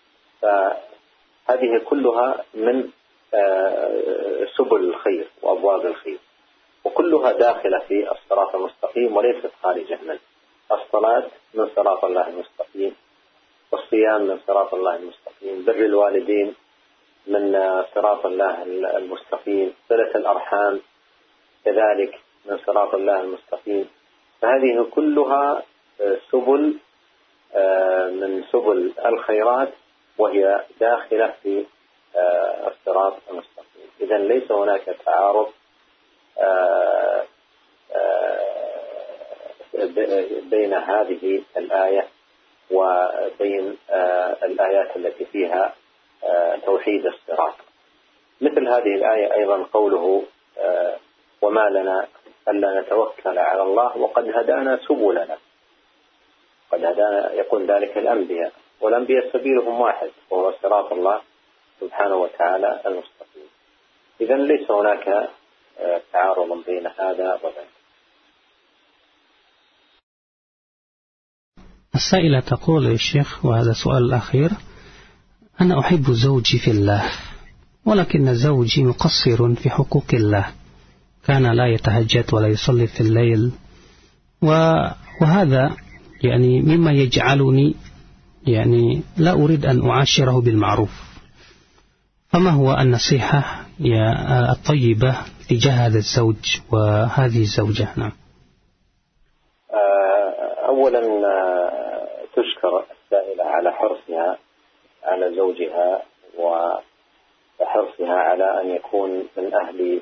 Speaker 1: فهذه كلها من سبل الخير وأبواب الخير، وكلها داخلة في الصراط المستقيم وليست خارجة منه. الصلاة من صراط الله المستقيم، والصيام من صراط الله المستقيم، بر الوالدين من صراط الله المستقيم، صلة الأرحام كذلك من صراط الله المستقيم. فهذه كلها سبل من سبل الخيرات، وهي داخلة في الصراط المستقيم. إذن ليس هناك تعارض بين هذه الآية وبين الآيات التي فيها توحيد الصراط. مثل هذه الآية أيضا قوله: وما لنا ألا نتوكل على الله وقد هدانا سبلنا. قد هدانا يقول ذلك الأنبياء، والأنبياء سبيلهم واحد وهو صراط الله سبحانه وتعالى المستقيم. إذن ليس هناك تعارض بين هذا وذاك.
Speaker 2: السائلة تقول: يا شيخ، وهذا سؤال الأخير، أنا أحب زوجي في الله، ولكن زوجي مقصر في حقوق الله، كان لا يتهجد ولا يصلي في الليل، وهذا يعني مما يجعلني يعني لا أريد أن أعاشره بالمعروف. فما هو النصيحة الطيبة تجاه هذا الزوج وهذه الزوجة؟ نعم.
Speaker 1: أولا تشكر السائلة على حرصها على زوجها وحرصها على أن يكون من أهل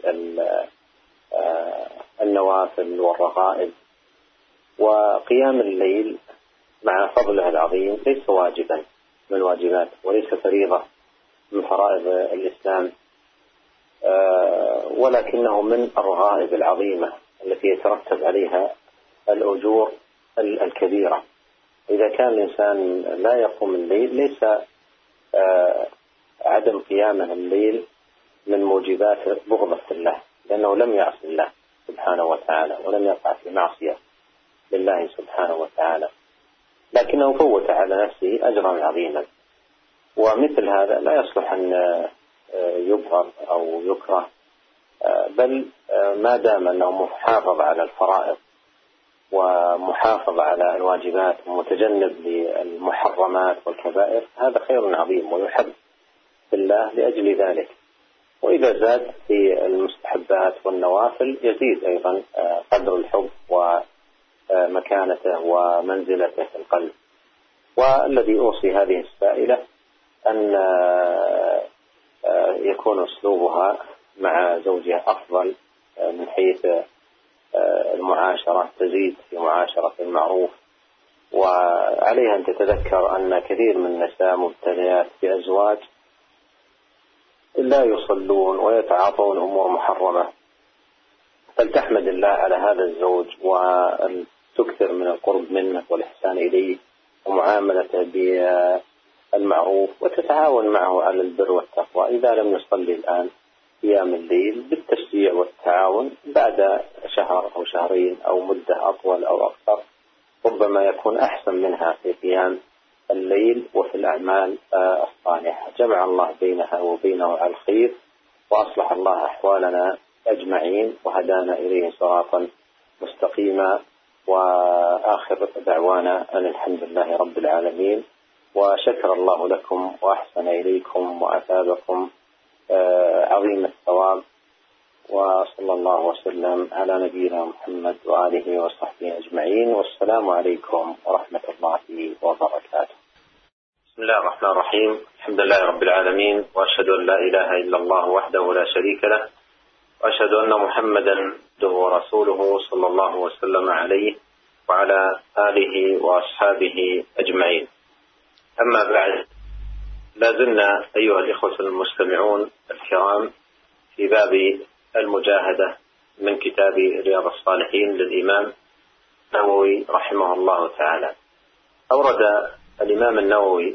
Speaker 1: النوافل والرغائب، وقيام الليل مع فضله العظيم ليس واجبا من الواجبات وليس فريضة من فرائض الإسلام، ولكنه من الرغائب العظيمة التي يترتب عليها الأجور الكبيرة. إذا كان الإنسان لا يقوم الليل ليس عدم قيامه الليل من موجبات بغضة الله، لأنه لم يعصي الله سبحانه وتعالى ولم يقع في معصية لله سبحانه وتعالى، لكنه فوت على نفسه أجرا عظيما. ومثل هذا لا يصلح أن يبغض أو يكره، بل ما دام أنه محافظ على الفرائض ومحافظ على الواجبات ومتجنب للمحرمات والكبائر، هذا خير عظيم ويحب في الله لأجل ذلك. وإذا زاد في المستحبات والنوافل يزيد أيضا قدر الحب ومكانته ومنزلته في القلب. والذي أوصي هذه السائلة أن يكون أسلوبها مع زوجها أفضل من حيث المعاشرة، تزيد في معاشرة المعروف، وعليها أن تتذكر أن كثير من النساء مبتليات بأزواج لا يصلون ويتعاطون أمور محرمة، فلتحمد الله على هذا الزوج وأن تكثر من القرب منه والإحسان إليه ومعاملته بالمعروف، وتتعاون معه على البر والتقوى. إذا لم يصلي الآن قيام الليل بالتشجيع والتعاون بعد شهر أو شهرين أو مدة أطول أو أكثر ربما يكون أحسن منها في قيام الليل وفي الأعمال الصالحة. جمع الله بينها وبينه على الخير، وأصلح الله أحوالنا أجمعين وهدانا إليه صراطا مستقيما. وآخر دعوانا أن الحمد لله رب العالمين، وشكر الله لكم وأحسن إليكم وأثابكم عظيم الثواب، وصلى الله وسلم على نبينا محمد وآله وصحبه أجمعين، والسلام عليكم ورحمة الله وبركاته. بسم الله الرحمن الرحيم. الحمد لله رب العالمين، وأشهد أن لا إله إلا الله وحده لا شريك له، وأشهد أن محمدا عبده ورسوله صلى الله وسلم عليه وعلى آله وأصحابه أجمعين. أما بعد، لا زلنا أيها الإخوة المستمعون الكرام في باب المجاهدة من كتاب رياض الصالحين للإمام النووي رحمه الله تعالى. أورد الإمام النووي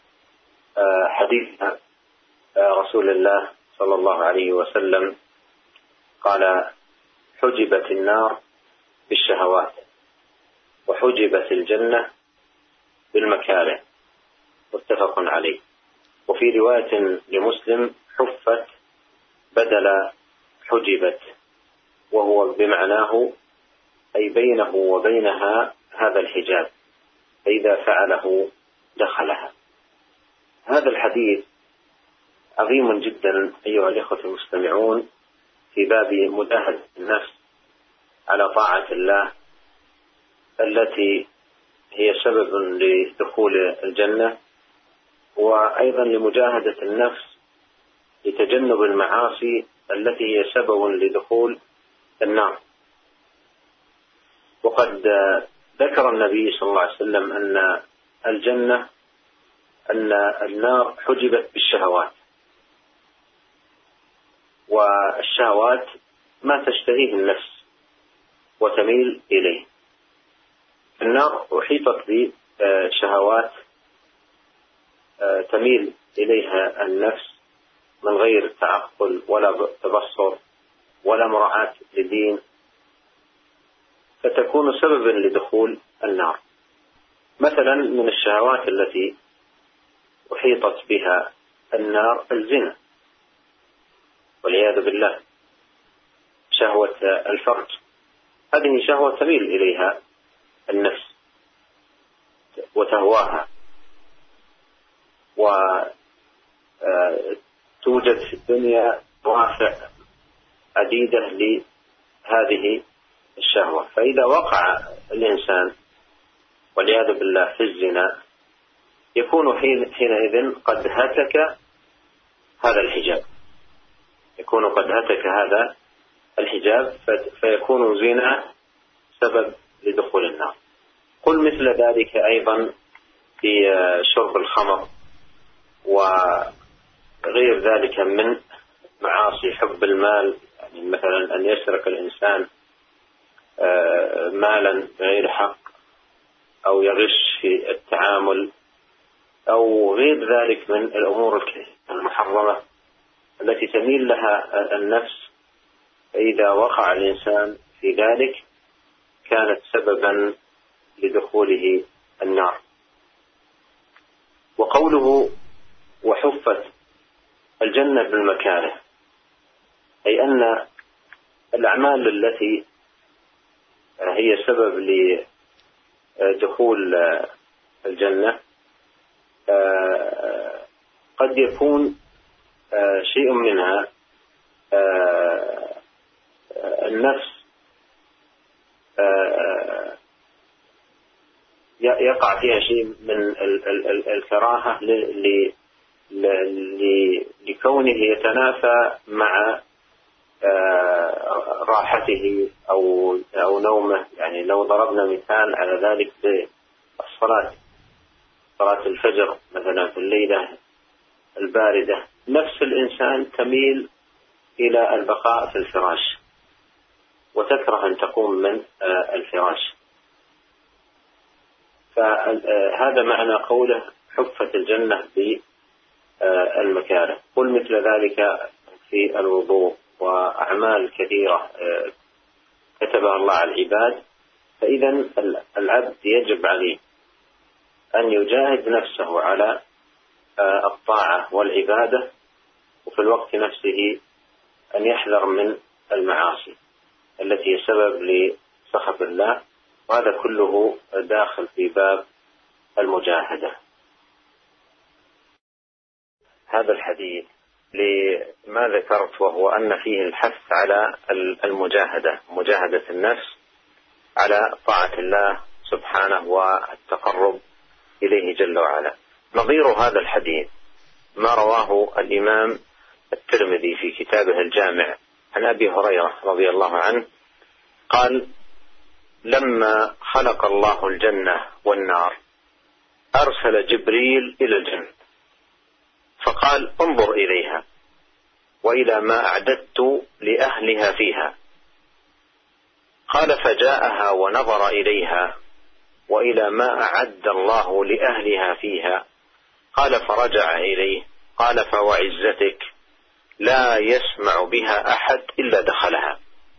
Speaker 1: حديث رسول الله صلى الله عليه وسلم قال: حجبت النار بالشهوات وحجبت الجنة بالمكاره، متفق عليه. وفي رواية لمسلم: حفت بدل حجبت، وهو بمعناه أي بينه وبينها هذا الحجاب، فإذا فعله دخلها. هذا الحديث عظيم جدا أيها الإخوة المستمعون في باب مجاهدة النفس على طاعة الله التي هي سبب لدخول الجنة، وأيضا لمجاهدة النفس لتجنب المعاصي التي هي سبب لدخول النار. وقد ذكر النبي صلى الله عليه وسلم أن النار حجبت بالشهوات، والشهوات ما تشتهيه النفس وتميل إليه. النار أحيطت بشهوات تميل إليها النفس من غير تعقل ولا تبصر ولا مراعاة لدين، فتكون سببا لدخول النار. مثلا من الشهوات التي أحيطت بها النار الزنا والعياذ بالله، شهوة الفرج، هذه شهوة تميل إليها النفس وتهواها، وتوجد في الدنيا دوافع عديدة لهذه الشهوة. فإذا وقع الإنسان والعياذ بالله في الزنا يكون حينئذ قد هتك هذا الحجاب، يكون قد هتك هذا الحجاب، فيكون زنا سبب لدخول النار. قل مثل ذلك أيضا في شرب الخمر وغير ذلك من معاصي، حب المال، يعني مثلا أن يسرق الإنسان مالا غير حق، أو يغش في التعامل، أو غير ذلك من الأمور المحرمة التي تميل لها النفس. فإذا وقع الإنسان في ذلك كانت سببا لدخوله النار. وقوله وحفت الجنة بالمكاره، أي أن الأعمال التي هي سبب لدخول الجنة قد يكون شيء منها النفس يقع فيها شيء من الكراهة لكونه يتنافى مع راحته أو نومه. يعني لو ضربنا مثال على ذلك بالصلاة، صلاة الفجر مثلا في الليلة الباردة، نفس الإنسان تميل إلى البقاء في الفراش وتكره أن تقوم من الفراش. فهذا معنى قوله حفت الجنة بالمكاره. قل مثل ذلك في الوضوء وأعمال كثيرة كتبها الله على العباد. فإذا العبد يجب عليه أن يجاهد نفسه على الطاعة والعبادة، وفي الوقت نفسه أن يحذر من المعاصي التي هي سبب لسخط الله، وهذا كله داخل في باب المجاهدة. هذا الحديث لما ذكرت، وهو أن فيه الحث على المجاهدة، مجاهدة النفس على طاعة الله سبحانه والتقرب إليه جل وعلا. نظير هذا الحديث ما رواه الإمام الترمذي في كتابه الجامع عن أبي هريرة رضي الله عنه قال: لما خلق الله الجنة والنار أرسل جبريل إلى الجنة فقال: انظر إليها وإلى ما أعددت لأهلها فيها. قال: فجاءها ونظر إليها وإلى ما أعد الله لأهلها فيها. قال: فرجع إليه. قال: فوعزتك لا يسمع بها أحد إلا دخلها.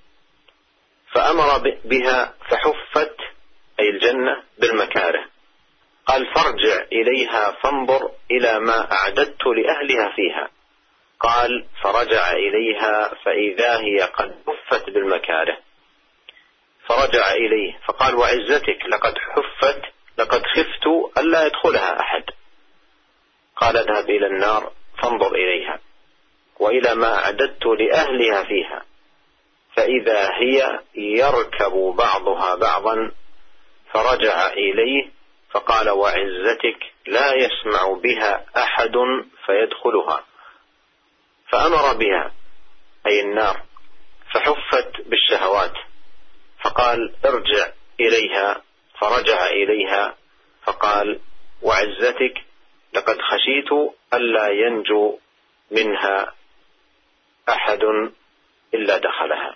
Speaker 1: فأمر بها فحفت، أي الجنة، بالمكاره. قال: فارجع إليها فانظر إلى ما أعددت لأهلها فيها. قال: فرجع إليها فإذا هي قد حفت بالمكاره. فرجع إليه فقال: وعزتك لقد حفت، لقد خفت ألا يدخلها أحد. قال: اذهب إلى النار فانظر إليها وإلى ما أعددت لأهلها فيها، فإذا هي يركب بعضها بعضا. فرجع إليه فقال: وعزتك لا يسمع بها أحد فيدخلها. فأمر بها، أي النار، فحفت بالشهوات. فقال: ارجع إليها. فرجع إليها فقال: وعزتك لقد خشيت ألا ينجو منها أحد إلا دخلها.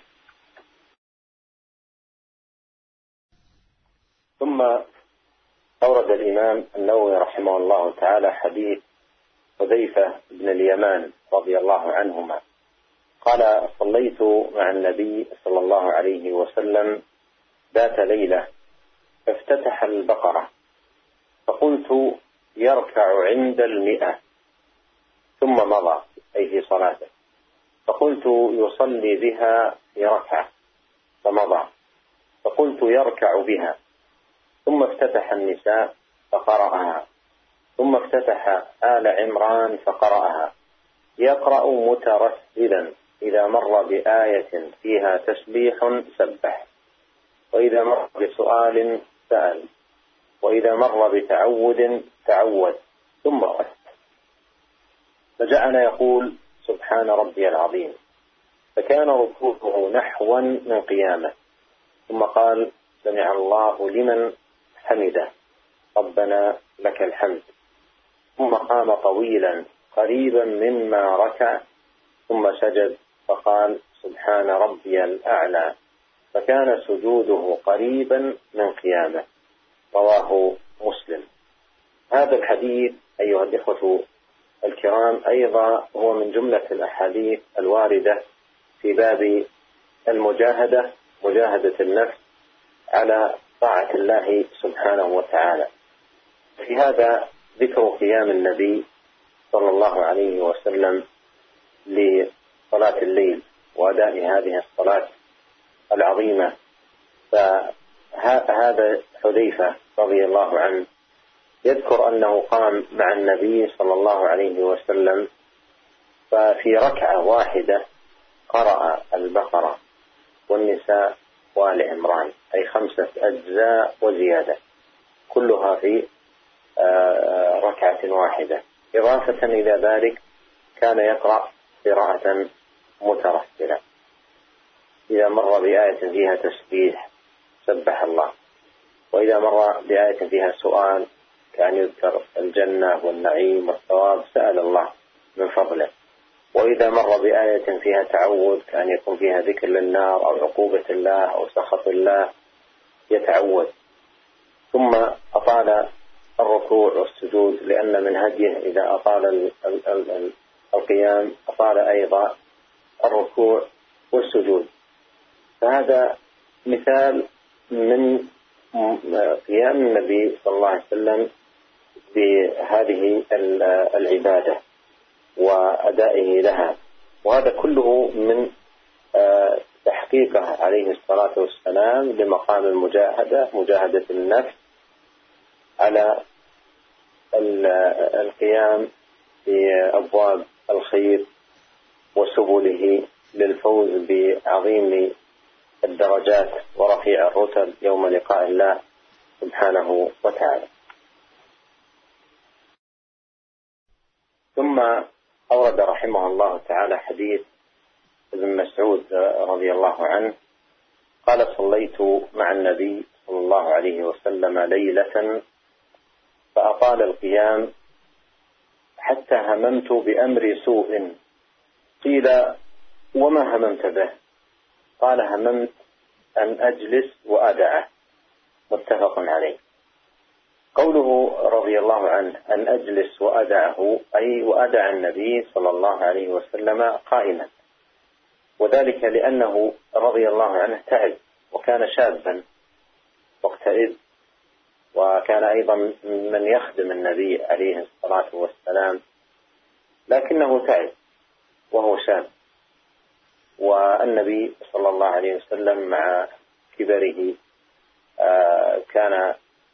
Speaker 1: ثم أورد الإمام النووي رحمه الله تعالى حديث حذيفة بن اليمان رضي الله عنهما قال: صليت مع النبي صلى الله عليه وسلم ذات ليلة فافتتح البقرة، فقلت: يركع عند 100 ثم مضى، أي في صلاته، فقلت يصلي بها في ركعة فمضى، فقلت يركع بها، ثم افتتح النساء فقرأها، ثم افتتح آل عمران فقرأها، يقرأ مترسلا، إذا مر بآية فيها تسبيح سبح، وإذا مر بسؤال سأل، وإذا مر بتعوذ تعوذ، ثم ركع، فجعل يقول سبحان ربي العظيم، فكان ركوعه نحوا من قيامه، ثم قال سمع الله لمن حمده ربنا لك الحمد، ثم قام طويلا قريبا مما ركع، ثم سجد فقال سبحان ربي الأعلى، فكان سجوده قريبا من قيامه. رواه مسلم. هذا الحديث أيها الإخوة الكرام أيضا هو من جملة الأحاديث الواردة في باب المجاهدة، مجاهدة النفس على طاعة الله سبحانه وتعالى. في هذا ذكر قيام النبي صلى الله عليه وسلم لصلاة الليل وأداء هذه الصلاة العظيمة. فهذا حذيفة رضي الله عنه يذكر أنه قام مع النبي صلى الله عليه وسلم، ففي ركعة واحدة قرأ البقرة والنساء وآل عمران، أي 5 أجزاء وزيادة، كلها في ركعة واحدة. إضافة إلى ذلك كان يقرأ قراءة مترسلة، إذا مر بآية فيها تسبيح سبح الله، وإذا مر بآية فيها سؤال كان يذكر الجنة والنعيم والثواب سأل الله من فضله، وإذا مر بآية فيها تعوذ كان يكون فيها ذكر للنار أو عقوبة الله أو سخط الله يتعوذ. ثم أطال الركوع والسجود، لأن من هديه إذا أطال القيام أطال أيضا الركوع والسجود. فهذا مثال من قيام النبي صلى الله عليه وسلم بهذه العبادة وأدائه لها، وهذا كله من تحقيقه عليه الصلاة والسلام لمقام المجاهدة، مجاهدة النفس على القيام في أبواب الخير وسبله للفوز بعظيم الدرجات ورفيع الرتب يوم لقاء الله سبحانه وتعالى. ثم أورد رحمه الله تعالى حديث ابن مسعود رضي الله عنه قال صليت مع النبي صلى الله عليه وسلم ليلة فأطال القيام حتى هممت بأمر سوء، قيل وما هممت به؟ قال هممت أن أجلس وأدعه، متفق عليه. قوله رضي الله عنه أن أجلس وأدعه أي وأدع النبي صلى الله عليه وسلم قائما، وذلك لأنه رضي الله عنه تعب وكان شابا وقتئذ، وكان أيضا من يخدم النبي عليه الصلاة والسلام، لكنه تعب وهو شاب، والنبي صلى الله عليه وسلم مع كبره كان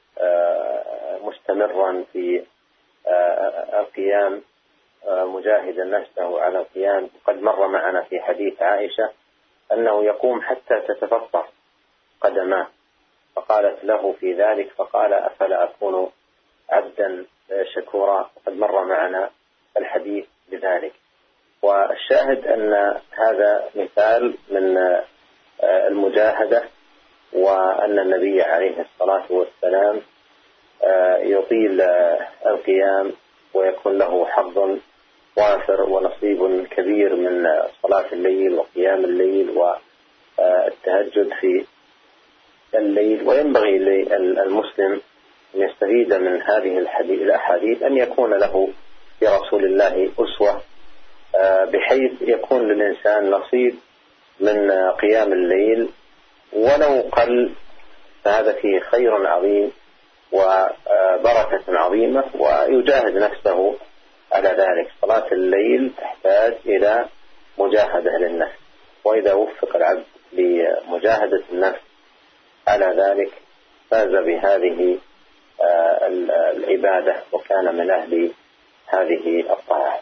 Speaker 1: مستمرا في القيام مجاهدا نفسه على القيام. قد مر معنا في حديث عائشة أنه يقوم حتى تتفطر قدماه، فقالت له في ذلك فقال أفلا أكون عبدا شكورا. قد مر معنا الحديث بذلك. والشاهد أن هذا مثال من المجاهدة، وأن النبي عليه الصلاة والسلام يطيل القيام ويكون له حظ وافر ونصيب كبير من صلاة الليل وقيام الليل والتهجد في الليل. وينبغي للمسلم أن يستفيد من هذه الأحاديث أن يكون له برسول الله أسوة، بحيث يكون للإنسان نصيب من قيام الليل ولو قل، فهذا فيه خير عظيم وبركة عظيمة ويجاهد نفسه على ذلك. صلاة الليل تحتاج إلى مجاهدة للنفس، وإذا وفق العبد لمجاهدة النفس على ذلك فاز بهذه العبادة وكان من أهل هذه الطاعة.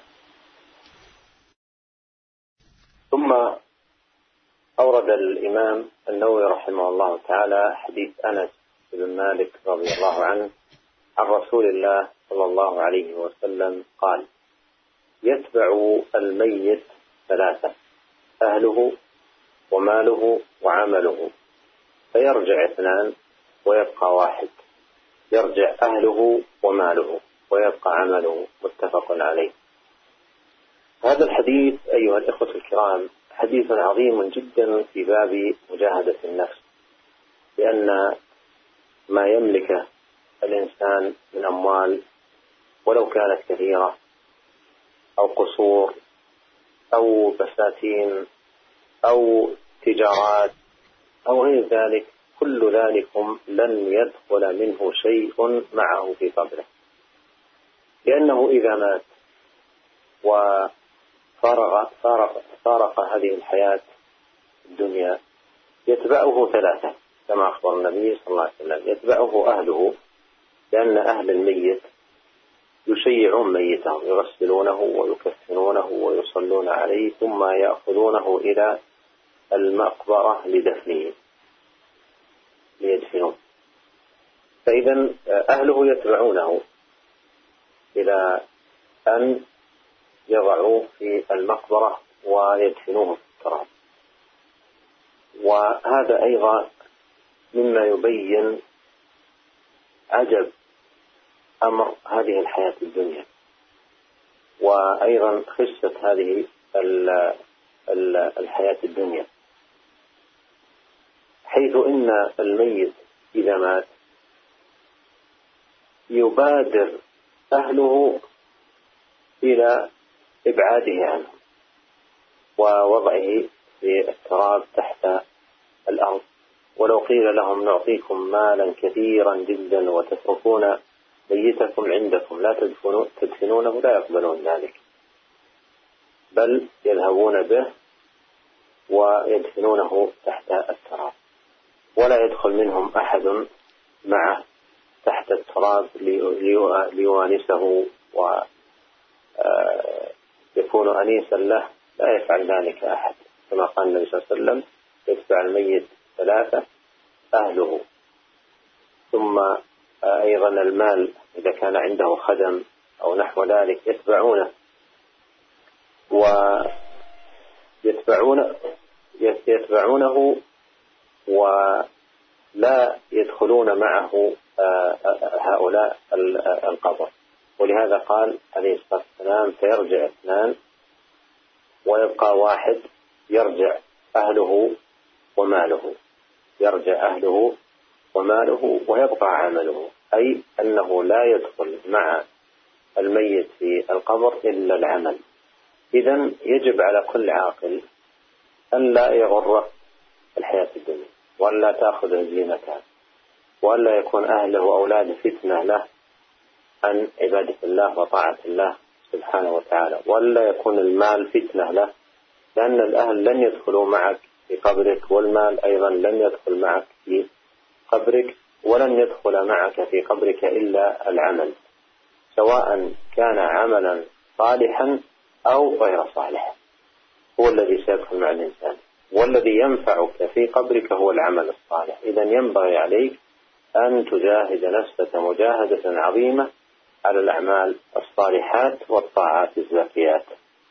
Speaker 1: ثم أورد الإمام النووي رحمه الله تعالى حديث أنس بن مالك رضي الله عنه عن رسول الله صلى الله عليه وسلم قال: يتبع الميت ثلاثة: أهله وماله وعمله، فيرجع اثنان ويبقى واحد. يرجع أهله وماله ويبقى عمله. متفق عليه. هذا الحديث أيها الإخوة الكرام حديث عظيم جدا في باب مجاهدة النفس، لأن ما يملكه الإنسان من أموال ولو كانت كثيرة أو قصور أو بساتين أو تجارات أو غير ذلك، كل ذلكم لن يدخل منه شيء معه في قبره، لأنه إذا مات وفارق هذه الحياة الدنيا يتبعه ثلاثة كما أخبر النبي صلى الله عليه وسلم. يتبعه أهله، لأن أهل الميت يشيعون ميته، يغسلونه ويكفنونه ويصلون عليه، ثم يأخذونه إلى المقبرة ليدفنوه. فإذا أهله يتبعونه إلى أن يضعوه في المقبرة ويدفنوه في التراب. وهذا أيضا مما يبين عجب أمر هذه الحياة الدنيا، وأيضا خشة هذه الحياة الدنيا، حيث إن الميت إذا مات يبادر أهله إلى إبعاده عنه ووضعه في التراب تحت الأرض. ولو قيل لهم نعطيكم مالا كثيرا جدا وتتركون ميتكم عندكم لا تدفنونه لا يقبلون ذلك، بل يذهبون به ويدفنونه تحت التراب، ولا يدخل منهم أحد معه تحت التراب ليوانسه ويكون أنيسا له. لا يفعل ذلك أحد، كما قال النبي صلى الله عليه وسلم: يتبع الميت ثلاثة: أهله، ثم أيضا المال إذا كان عنده خدم أو نحو ذلك يتبعونه ولا يدخلون معه هؤلاء القبر. ولهذا قال عليه الصلاة والسلام: فيرجع اثنان ويبقى واحد. يرجع أهله وماله، يرجع أهله وماله ويبقى عمله، أي أنه لا يدخل مع الميت في القبر إلا العمل. إذن يجب على كل عاقل أن لا يغره الحياة الدنيا، وأن لا تأخذ زينتها، وأن لا يكون أهله وأولاده فتنة له عن عبادة الله وطاعة الله سبحانه وتعالى، وأن لا يكون المال فتنة له، لأن الأهل لن يدخلوا معك في قبرك، والمال أيضا لن يدخل معك في قبرك، ولن يدخل معك في قبرك إلا العمل، سواء كان عملا صالحا أو غير صالح، هو الذي سيدخل مع الإنسان. والذي ينفعك في قبرك هو العمل الصالح. إذن ينبغي عليك أن تجاهد نفسك مجاهدة عظيمة على الأعمال الصالحات والطاعات الزاكيات.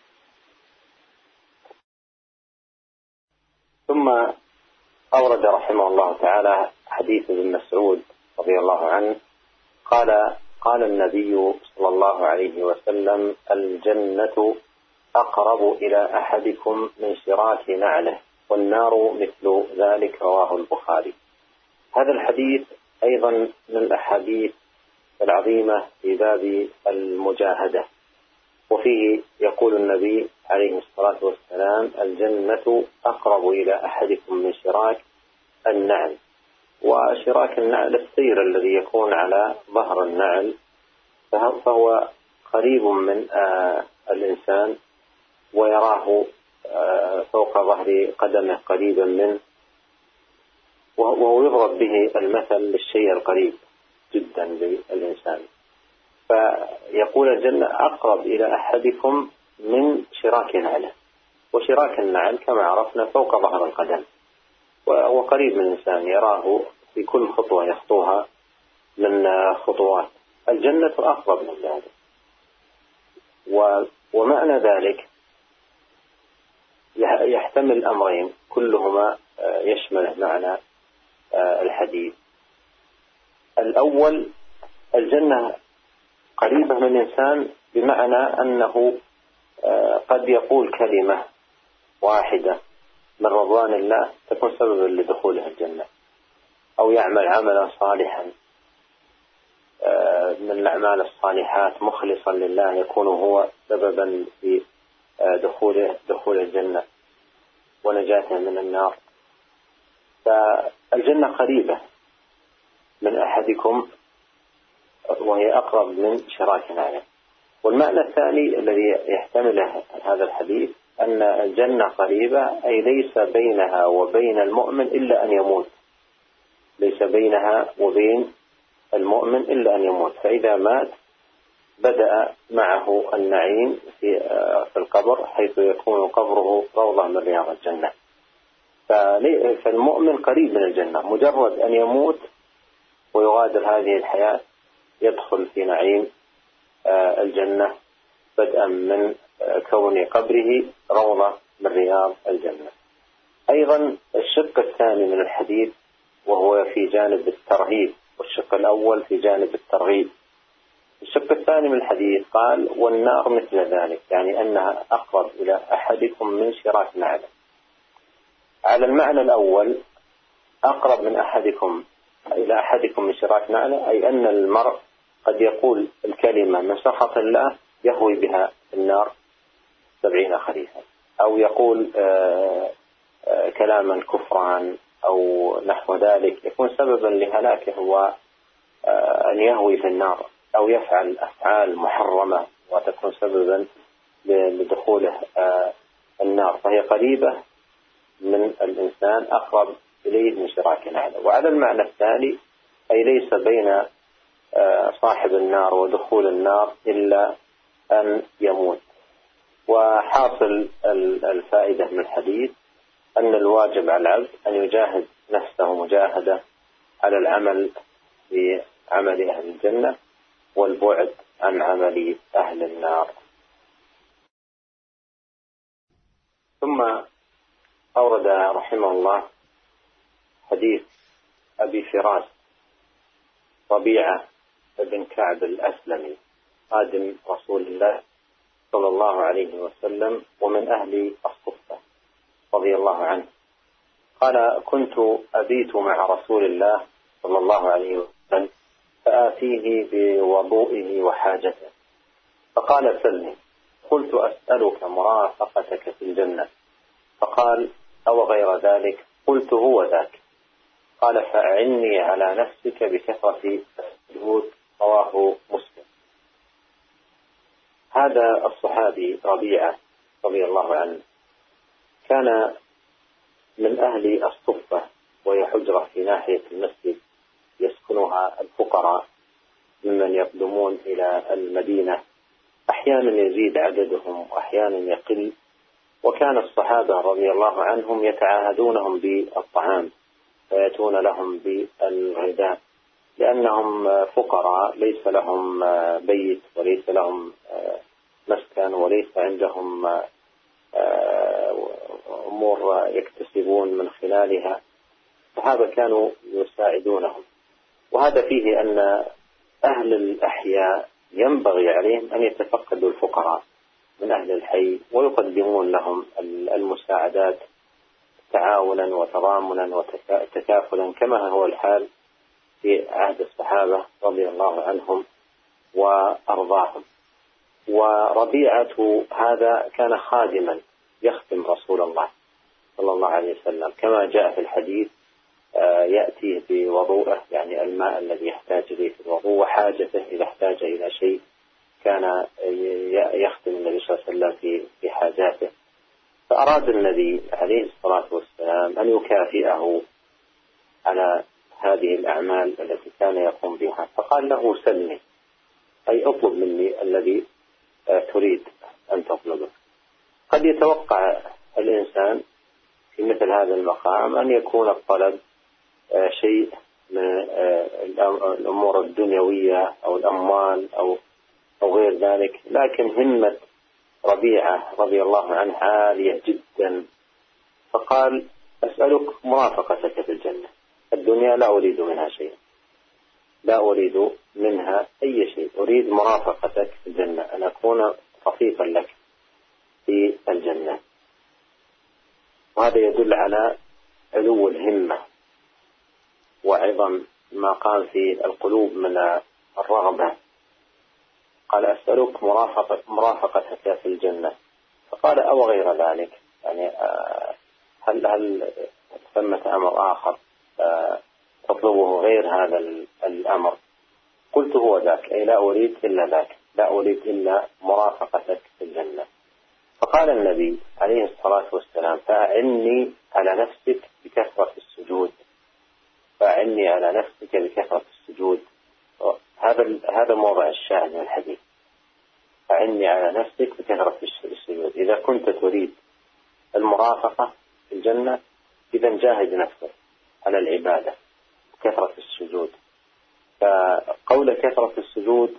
Speaker 1: ثم أورد رحمه الله تعالى حديث ابن مسعود رضي الله عنه قال النبي صلى الله عليه وسلم: الجنة أقرب إلى أحدكم من شراك نعله، والنار مثل ذلك. رواه البخاري. هذا الحديث أيضا من الأحاديث العظيمة في باب المجاهدة، وفيه يقول النبي عليه الصلاة والسلام: الجنة أقرب إلى أحدكم من شراك النعل، وشراك النعل السير الذي يكون على ظهر النعل، فهو قريب من الإنسان ويراه فوق ظهر قدمه قريبا منه، وهو يضرب به المثل للشيء القريب جدا للإنسان. فيقول الجنة أقرب إلى أحدكم من شراك نعله، وشراك النعل كما عرفنا فوق ظهر القدم، وهو قريب من الإنسان يراه في كل خطوة يخطوها من خطوات. الجنة أقرب من ذلك. ومعنى ذلك يحتمل أمرين كلهما يشمل معنى الحديث. الأول، الجنة قريبة من الإنسان بمعنى أنه قد يقول كلمة واحدة من رضوان الله تكون سببا لدخوله الجنة، أو يعمل عملا صالحا من الأعمال الصالحات مخلصا لله يكون هو سببا في دخول الجنة ونجاته من النار. فالجنة قريبة من أحدكم وهي أقرب من شراك نعله. والمعنى الثاني الذي يحتمله هذا الحديث أن الجنة قريبة، أي ليس بينها وبين المؤمن إلا أن يموت، ليس بينها وبين المؤمن إلا أن يموت، فإذا مات بدأ معه النعيم في القبر، حيث يكون قبره روضة من رياض الجنة. فالمؤمن قريب من الجنة، مجرد أن يموت ويغادر هذه الحياة يدخل في نعيم الجنة، بدءا من كون قبره روضة من رياض الجنة. أيضا الشق الثاني من الحديث وهو في جانب الترهيب، والشق الأول في جانب الترغيب. الشق الثاني من الحديث قال والنار مثل ذلك، يعني أنها أقرب إلى أحدكم من شراك نعله. على المعنى الأول أقرب من أحدكم إلى أحدكم من شراك نعله، أي أن المرء قد يقول الكلمة من سخط الله يهوي بها النار 70 خريفا، أو يقول كلاما كفرا أو نحو ذلك يكون سببا لهلاكه وأن يهوي في النار، أو يفعل أفعال محرمة وتكون سببا لدخوله النار. فهي قريبة من الإنسان، أقرب إليه من شراك نعله. وعلى المعنى الثاني أي ليس بين صاحب النار ودخول النار إلا أن يموت. وحاصل الفائدة من الحديث أن الواجب على العبد أن يجاهد نفسه مجاهدة على العمل في عمل أهل الجنة والبعد عن عمل أهل النار. ثم أورد رحمه الله حديث أبي فراس ربيعة بن كعب الأسلمي خادم رسول الله صلى الله عليه وسلم ومن أهل الصفة رضي الله عنه. قال كنت أبيت مع رسول الله صلى الله عليه وسلم فآتيه بوضوئه وحاجته، فقال سلني. قلت أسألك مرافقتك في الجنة، فقال أو غير ذلك؟ قلت هو ذاك. قال فأعني على نفسك بكثرة السجود، رواه مسلم. هذا الصحابي ربيعة رضي الله عنه كان من أهل الصفة، وهي حجرة في ناحية المسجد يسكنها الفقراء ممن يقدمون إلى المدينة، أحيانا يزيد عددهم وأحيانا يقل. وكان الصحابة رضي الله عنهم يتعاهدونهم بالطعام ويأتون لهم بالغداء، لأنهم فقراء ليس لهم بيت وليس لهم مسكن وليس عندهم أمور يكتسبون من خلالها، فهذا كانوا يساعدونهم. وهذا فيه أن أهل الأحياء ينبغي عليهم أن يتفقدوا الفقراء من أهل الحي ويقدمون لهم المساعدات تعاونا وتضامنا وتكافلا، كما هو الحال في عهد الصحابة رضي الله عنهم وأرضاهم. وربيعة هذا كان خادما يخدم رسول الله صلى الله عليه وسلم، كما جاء في الحديث يأتيه بوضوءه، يعني الماء الذي يحتاج إليه في الوضوء، وحاجته إذا احتاج إلى شيء كان يخدم النبي صلى الله عليه وسلم في حاجاته. فأراد النبي عليه الصلاة والسلام أن يكافئه على هذه الأعمال التي كان يقوم بها، فقال له سلني، أي اطلب مني الذي تريد أن تطلبه. قد يتوقع الإنسان في مثل هذا المقام أن يكون الطلب شيء من الأمور الدنيوية أو الأموال أو غير ذلك، لكن همة ربيعة رضي الله عنه عالية جدا، فقال أسألك مرافقتك في الجنة، الدنيا لا أريد منها شيء، لا أريد منها أي شيء، أريد مرافقتك في الجنة، أن أكون رفيقا لك في الجنة. وهذا يدل على علو الهمة وعظم ما قام في القلوب من الرغبة. قال أسألك مرافقتك في الجنة، فقال أو غير ذلك، يعني هل ثمة أمر آخر تطلبه غير هذا الأمر؟ قلت هو ذاك، أي لا أريد إلا ذاك، لا أريد إلا مرافقتك في الجنة. فقال النبي عليه الصلاة والسلام فأعني على نفسك بكثرة السجود، فأعني على نفسك بكثرة السجود. هذا موضع الشاهد من الحديث، فأعني على نفسك بكثرة السجود. إذا كنت تريد المرافقة في الجنة إذا جاهد نفسك على العبادة بكثرة السجود. فقول كثرة السجود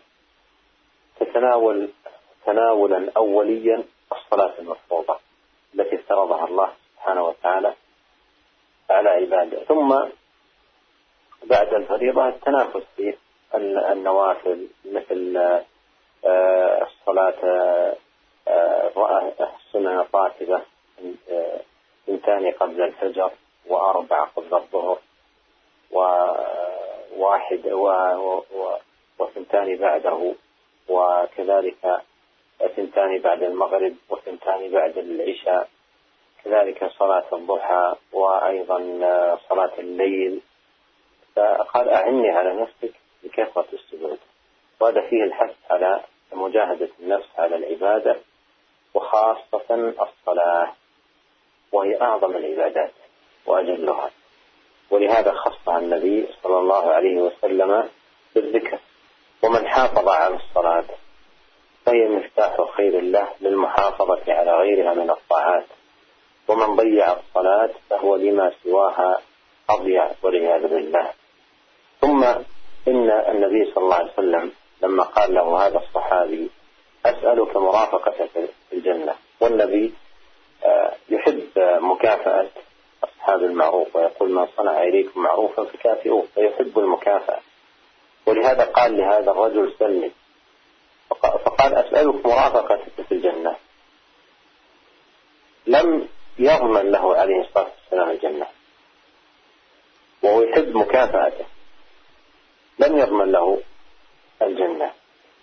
Speaker 1: تتناول تناولا أوليا الصلاة المفروضة التي افترضها الله سبحانه وتعالى على عباده، ثم بعد الفريضة التنافس في النوافل مثل الصلاة السنة الراتبة 2 قبل الفجر، 4 قبل الظهر، و1 و2 بعده، وكذلك 2 بعد المغرب، و2 بعد العشاء، كذلك صلاة الضحى، وأيضا صلاة الليل. فقال أعني على نفسك بكثرة السجود، وهذا فيه الحث على مجاهدة النفس على العبادة، وخاصة الصلاة وهي أعظم العبادات وأجلها، ولهذا خصها النبي صلى الله عليه وسلم بالذكر. ومن حافظ على الصلاة فهي مفتاح خير له للمحافظة على غيرها من الطاعات، ومن ضيع الصلاة فهو لما سواها أضيع والعياذ بالله. ثم إن النبي صلى الله عليه وسلم لما قال له هذا الصحابي أسألك مرافقتك في الجنة، والنبي يحب مكافأة أصحاب المعروف، ويقول من صنع إليكم معروفا فكافئوه، فيحب المكافأة، ولهذا قال لهذا الرجل سلم، فقال أسألك مرافقتك في الجنة. لم يضمن له عليه الصلاة والسلام الجنة وهو يحب مكافأته، لم يضمن له الجنة،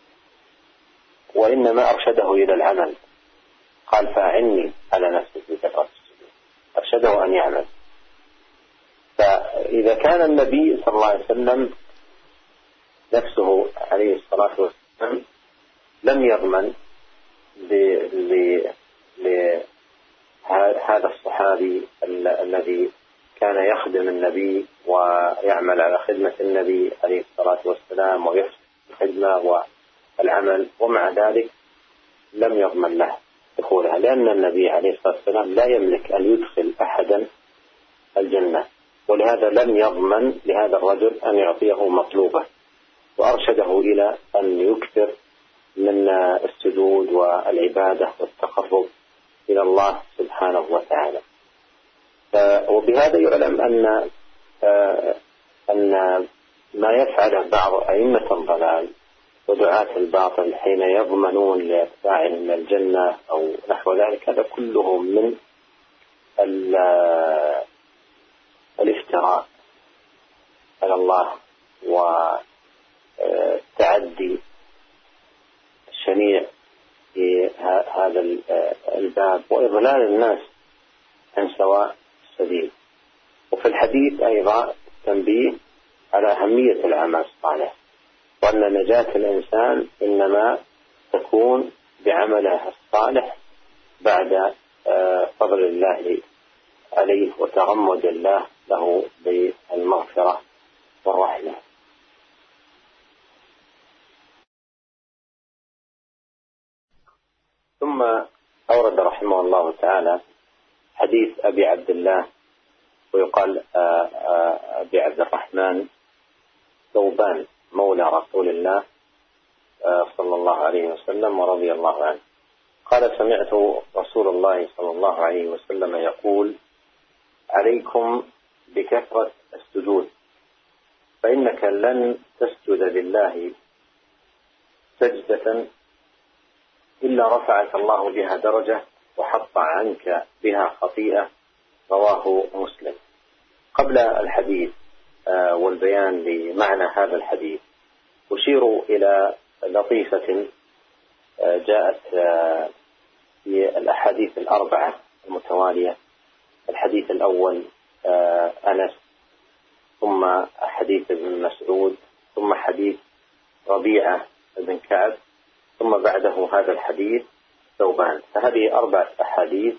Speaker 1: وإنما أرشده إلى العمل. قال فأعني على نفسك بكثرة السجود، أرشده أن يعمل. فإذا كان النبي صلى الله عليه وسلم نفسه عليه الصلاة والسلام لم يضمن لهذا الصحابي الذي كان يخدم النبي ويعمل على خدمة النبي عليه الصلاة والسلام ويحسن الخدمة والعمل، ومع ذلك لم يضمن له دخولها، لأن النبي عليه الصلاة والسلام لا يملك أن يدخل أحدا الجنة، ولهذا لم يضمن لهذا الرجل أن يعطيه مطلوبه، وأرشده إلى أن يكثر من السجود والعبادة والتقرب إلى الله سبحانه وتعالى. وبهذا يعلم أن ما يفعله بعض أئمة الضلال ودعاة الباطل حين يضمنون لأتباعهم الجنة أو نحو ذلك، هذا كله من الافتراء على الله والتعدي الشنيع في هذا الباب، وإضلال الناس عن سواء السبيل. وفي الحديث أيضا تنبيه على أهمية العمل الصالح، وأن نجاة الإنسان إنما تكون بعمله الصالح بعد فضل الله عليه وتغمد الله له بالمغفرة والرحمة. ثم أورد رحمه الله تعالى حديث أبي عبد الله، ويقال أبي عبد الرحمن ثوبان مولى رسول الله صلى الله عليه وسلم ورضي الله عنه قال: سمعت رسول الله صلى الله عليه وسلم يقول: عليكم بكثرة السجود، فإنك لن تسجد لله سجدة إلا رفعك الله بها درجة وحط عنك بها خطيئة. رواه مسلم. قبل الحديث والبيان لمعنى هذا الحديث أشير إلى لطيفة جاءت في الأحاديث الأربعة المتوالية. الحديث الأول أنس، ثم حديث ابن مسعود، ثم حديث ربيعة بن كعب، ثم بعده هذا الحديث ثوبان. فهذه 4 أحاديث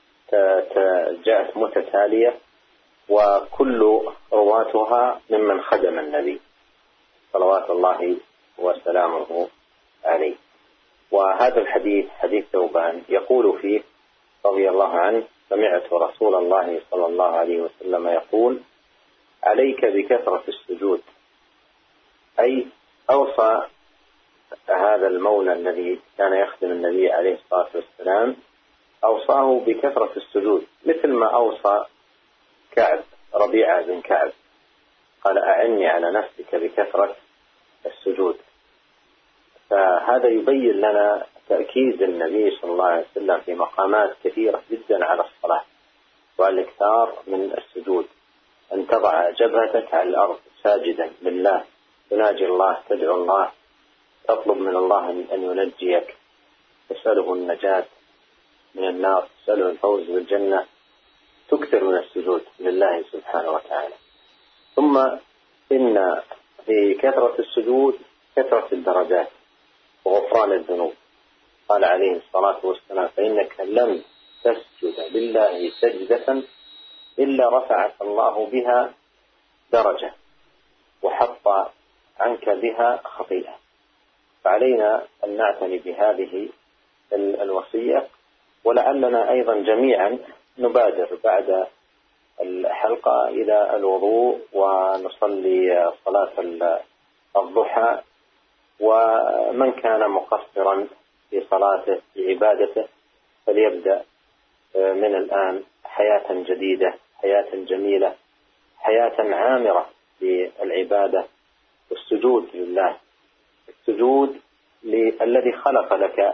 Speaker 1: جاءت متتالية، وكل رواتها ممن خدم النبي صلوات الله وسلامه عليه. وهذا الحديث حديث ثوبان يقول فيه رضي الله عنه: سمعت رسول الله صلى الله عليه وسلم يقول: عليك بكثرة السجود. أي أوصى هذا المولى الذي كان يخدم النبي عليه الصلاة والسلام، أوصاه بكثرة السجود، مثل ما أوصى كعب ربيعة بن كعب، قال: أعني على نفسك بكثرة السجود. فهذا يبين لنا تأكيد النبي صلى الله عليه وسلم في مقامات كثيرة جدا على الصلاة والإكثار من السجود، أن تضع جبهتك على الأرض ساجدا لله، تناجي الله، تدعو الله، تطلب من الله أن ينجيك، تسأله النجاة من النار، تسأله الفوز بالجنة، تكثر من السجود لله سبحانه وتعالى. ثم إن في كثرة السجود كثرة الدرجات وغفران الذنوب. قال عليه الصلاة والسلام: فإنك لم تسجد لله سجدة إلا رفعك الله بها درجة وحط عنك بها خطيئة. فعلينا أن نعتني بهذه الوصية، ولعلنا أيضا جميعا نبادر بعد الحلقة إلى الوضوء ونصلي صلاة الضحى. ومن كان مقصرا في صلاته في عبادته فليبدأ من الآن حياة جديدة، حياة جميلة، حياة عامرة بالعبادة والسجود لله، السجود الذي خلق لك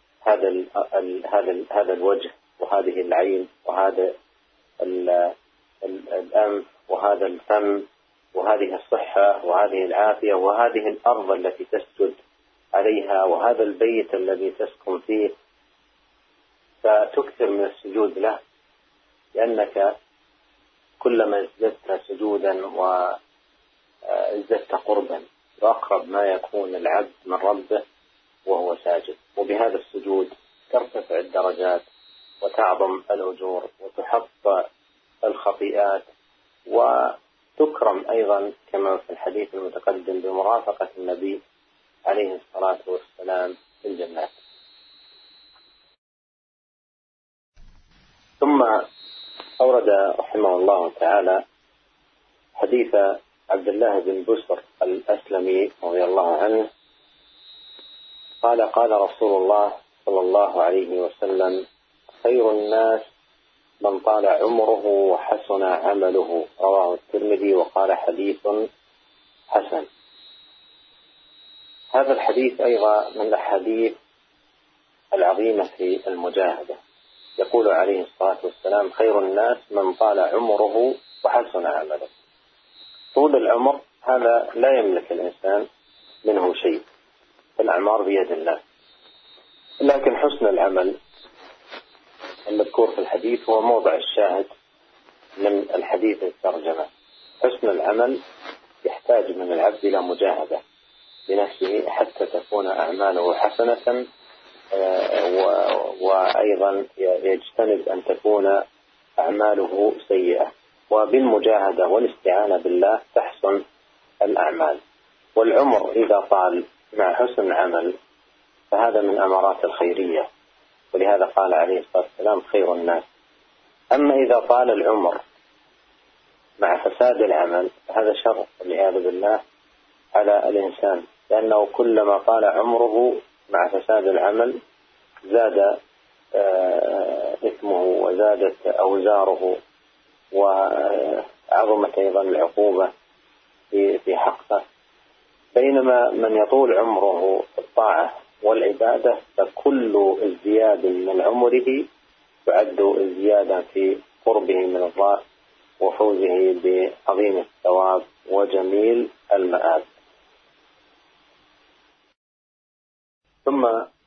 Speaker 1: هذا الوجه وهذه العين وهذا الأنف وهذا الفم وهذه الصحة وهذه العافية وهذه الأرض التي تسجد عليها وهذا البيت الذي تسكن فيه. فتكثر من السجود له، لأنك كلما ازددت سجودا وازددت قربا وأقرب ما يكون العبد من ربه وهو ساجد. وبهذا السجود ترتفع الدرجات وتعظم الأجور وتحط الخطيئات، وتكرم أيضا كما في الحديث المتقدم بمرافقة النبي عليه الصلاة والسلام في الجنات. ثم أورد رحمه الله تعالى حديث عبد الله بن بسر الأسلمي رضي الله عنه قال: قال رسول الله صلى الله عليه وسلم: خير الناس من طال عمره وحسن عمله. رواه الترمذي وقال: حديث حسن. هذا الحديث أيضا من الأحاديث العظيمة في المجاهدة. يقول عليه الصلاة والسلام: خير الناس من طال عمره وحسن عمله. طول العمر هذا لا يملك الإنسان منه شيء، الأعمار بيد الله، لكن حسن العمل المذكور في الحديث هو موضع الشاهد من الحديث الترجمة. حسن العمل يحتاج من العبد إلى مجاهدة بنفسه حتى تكون أعماله حسنة، وأيضا يجتنب أن تكون أعماله سيئة، وبالمجاهدة والاستعانة بالله تحسن الأعمال. والعمر إذا طال مع حسن العمل فهذا من أمارات الخيرية، ولهذا قال عليه الصلاة والسلام خير الناس. أما إذا طال العمر مع فساد العمل فهذا شر والعياذ بالله على الإنسان، لأنه كلما طال عمره مع فساد العمل زاد إثمه وزادت أوزاره، وعظمت أيضا العقوبة في حقه. بينما من يطول عمره في الطاعة والعبادة فكل ازدياد من عمره يعد ازديادا في قربه من الله وفوزه بعظيم الثواب وجميل المآب. ثم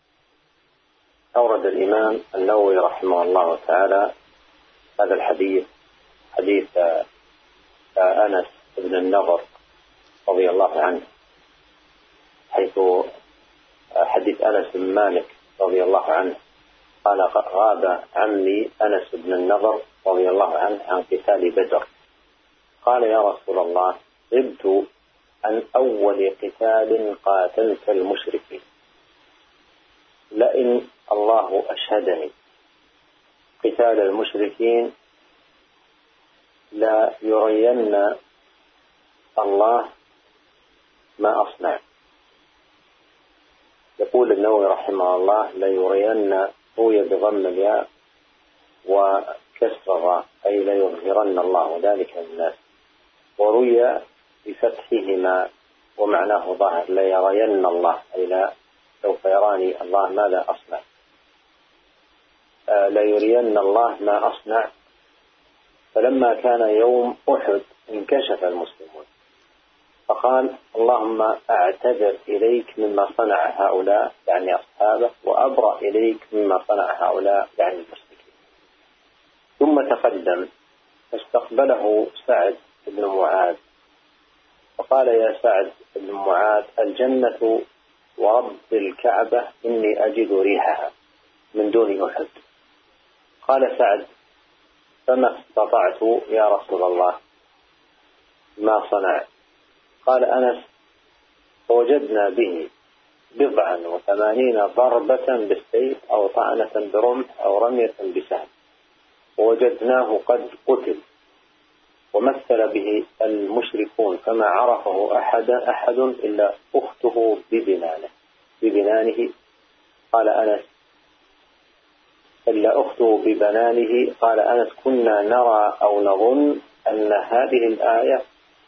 Speaker 1: أورد الإمام النووي رحمه الله تعالى هذا الحديث، حديث أنس بن النضر رضي الله عنه، حيث حديث أنس بن مالك رضي الله عنه قال غاب عمي أنس بن النضر رضي الله عنه عن قتال بدر، قال يا رسول الله غبت عن أول قتال قاتلت المشركين، لئن الله أشهدني قتال المشركين لا يرين الله ما أصنع. يقول النووي رحمه الله لا يرين، روي بضم الياء وكسر الراء أي لا يظهرن الله ذلك للناس، وروي بفتحهما ومعناه ظاهر لا يرين الله أي لا سوف يراني الله ماذا أصنع، لا يرين الله ما أصنع. فلما كان يوم أحد انكشف المسلمون فقال اللهم أعتذر إليك مما صنع هؤلاء يعني أصحابه، وأبرأ إليك مما صنع هؤلاء يعني المشركين. ثم تقدم فاستقبله سعد بن معاذ فقال يا سعد بن معاذ الجنة ورب الكعبة إني أجد ريحها من دون أحد. قال سعد فما استطعت يا رسول الله ما صنع؟ قال أنس فوجدنا به 89 ضربة بالسيف أو طعنة برمح أو رمية بسهم، ووجدناه قد قتل، ومثل به المشركون فما عرفه أحد إلا أخته ببنانه. قال أنس إلا أخته ببنانه. قال أنس كنا نرى أو نظن أن هذه الآية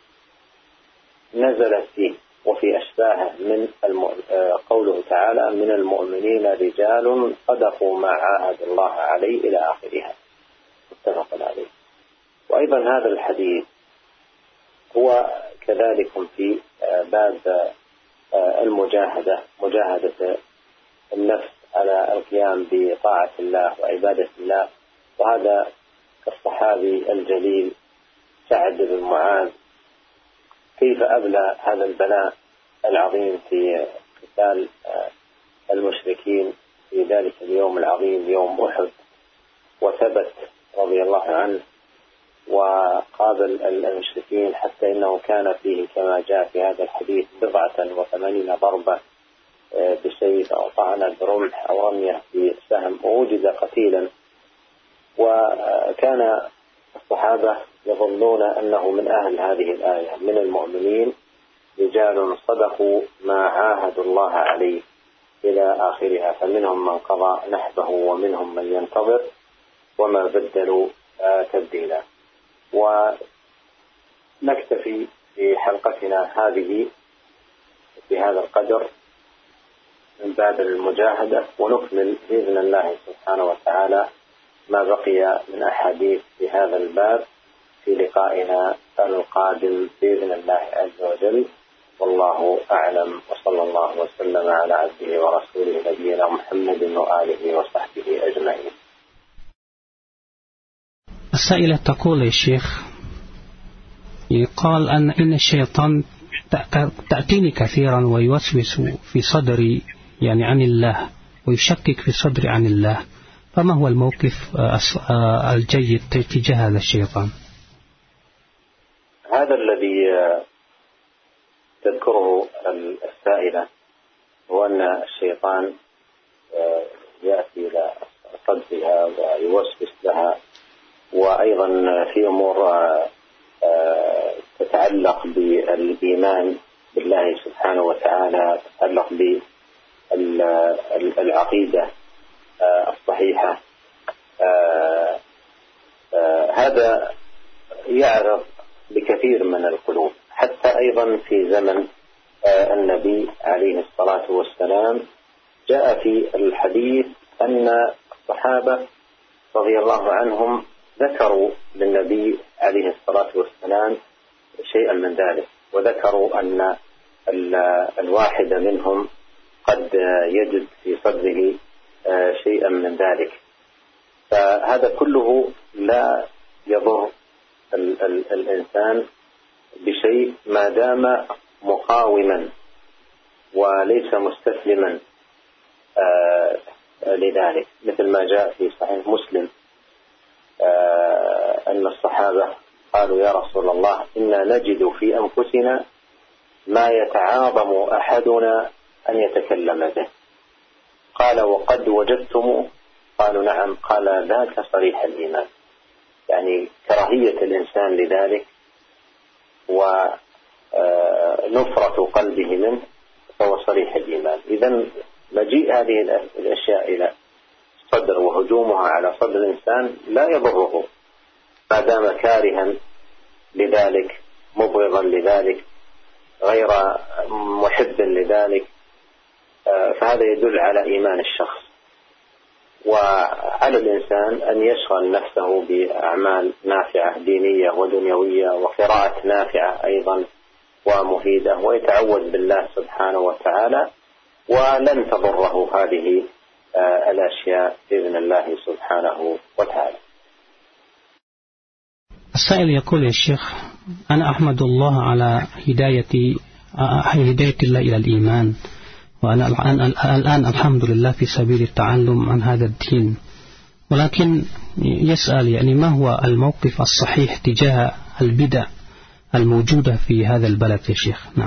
Speaker 1: نزلت فيه وفي أشباهه من قوله تعالى من المؤمنين رجال صدقوا ما عاهد الله عليه إلى آخرها، متفق عليه. وأيضا هذا الحديث هو كذلك في باب المجاهدة، مجاهدة النفس على القيام بطاعة الله وعبادة الله. وهذا كالصحابي الجليل سعد بن معاذ كيف أبلى هذا البلاء العظيم في قتال المشركين في ذلك اليوم العظيم يوم أحد، وثبت رضي الله عنه وقابل المشركين حتى إنه كان فيه كما جاء في هذا الحديث 89 ضربة بسيف أو طعنة برمح أو رمية بسهم، ووجد قتيلا. وكان الصحابة يظنون أنه من أهل هذه الآية من المؤمنين رجال صدقوا ما عاهدوا الله عليه إلى آخرها، فمنهم من قضى نحبه ومنهم من ينتظر وما بدلوا تبديلا. ونكتفي في حلقتنا هذه في هذا القدر من باب المجاهدة، ونكمل بإذن الله سبحانه وتعالى ما بقي من أحاديث في هذا الباب في لقائنا القادم بإذن الله عز وجل. والله أعلم، وصلى الله وسلم على عبده ورسوله نبينا محمد وآله وصحبه أجمعين.
Speaker 2: السائلة تقول يا شيخ، قال إن الشيطان تأتيني كثيرا ويوسوس في صدري يعني عن الله، ويشكك في صدري عن الله، فما هو الموقف الجيد تجاه هذا الشيطان؟
Speaker 1: هذا الذي تذكره السائلة هو أن الشيطان يأتي إلى صدرها ويوسوس لها، وأيضا في أمور تتعلق بالإيمان بالله سبحانه وتعالى، تتعلق بالعقيدة الصحيحة. هذا يعرض بكثير من القلوب، حتى أيضا في زمن النبي عليه الصلاة والسلام جاء في الحديث أن الصحابة رضي الله عنهم ذكروا للنبي عليه الصلاة والسلام شيئا من ذلك، وذكروا أن الواحد منهم قد يجد في صدره شيئا من ذلك. فهذا كله لا يضر الإنسان بشيء ما دام مقاوما وليس مستسلما لذلك، مثل ما جاء في صحيح مسلم أن الصحابة قالوا يا رسول الله إنا نجد في أنفسنا ما يتعاظم أحدنا أن يتكلم به. قال وقد وجدتم؟ قالوا نعم. قال ذاك صريح الإيمان، يعني كراهية الإنسان لذلك ونفرة قلبه منه فهو صريح الإيمان. إذن مجيء هذه الأشياء إلى الصدر وهجومها على صدر الإنسان لا يضره ما دام كارها لذلك، مبغضا لذلك، غير محب لذلك، فهذا يدل على إيمان الشخص. وعلى الإنسان أن يشغل نفسه بأعمال نافعة دينية ودنيوية وقراءة نافعة أيضا ومفيدة، ويتعوذ بالله سبحانه وتعالى، ولن تضره هذه الأشياء بإذن الله سبحانه وتعالى.
Speaker 2: السائل يقول يا شيخ، أنا أحمد الله على هداية الله إلى الإيمان، وأنا الآن الحمد لله في سبيل التعلم عن هذا الدين، ولكن يسأل يعني ما هو الموقف الصحيح تجاه البدع الموجودة في هذا البلد يا شيخ؟ نعم.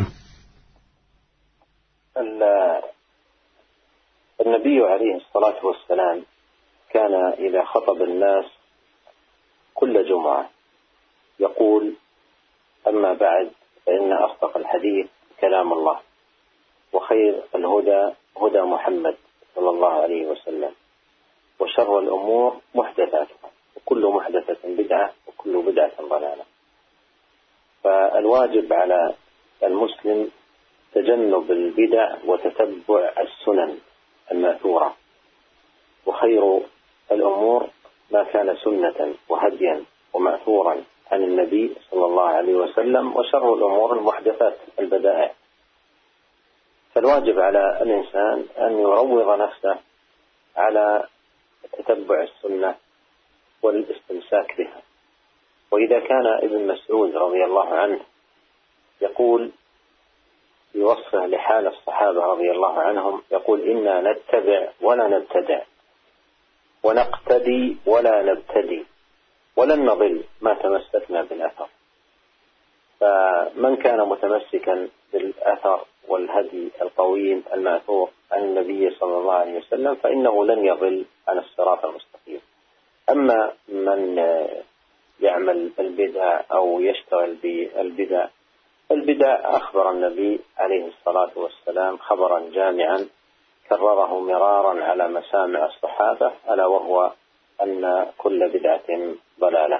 Speaker 1: النبي عليه الصلاة والسلام كان إذا خطب الناس كل جمعة يقول أما بعد فإن أصدق الحديث كلام الله، وخير الهدى هدى محمد صلى الله عليه وسلم، وشر الأمور محدثاتها، وكل محدثة بدعة، وكل بدعة ضلالة. فالواجب على المسلم تجنب البدع وتتبع السنن المأثورة، وخير الأمور ما كان سنة وهديا ومأثورا عن النبي صلى الله عليه وسلم، وشر الأمور المحدثات البدائع. فالواجب على الإنسان أن يروض نفسه على تتبع السنة والاستمساك بها. وإذا كان ابن مسعود رضي الله عنه يقول في وصفه لحال الصحابة رضي الله عنهم، يقول إنا نتبع ولا نبتدع، ونقتدي ولا نبتدي، ولن نضل ما تمسكنا بالأثر. فمن كان متمسكا بالأثر والهدي القويم المأثور عن النبي صلى الله عليه وسلم فإنه لن يضل عن الصراط المستقيم. أما من يعمل البدع أو يشتغل بالبدع، البدع أخبر النبي عليه الصلاة والسلام خبرا جامعا كرره مرارا على مسامع الصحابة، ألا وهو أن كل بدعة ضلالة.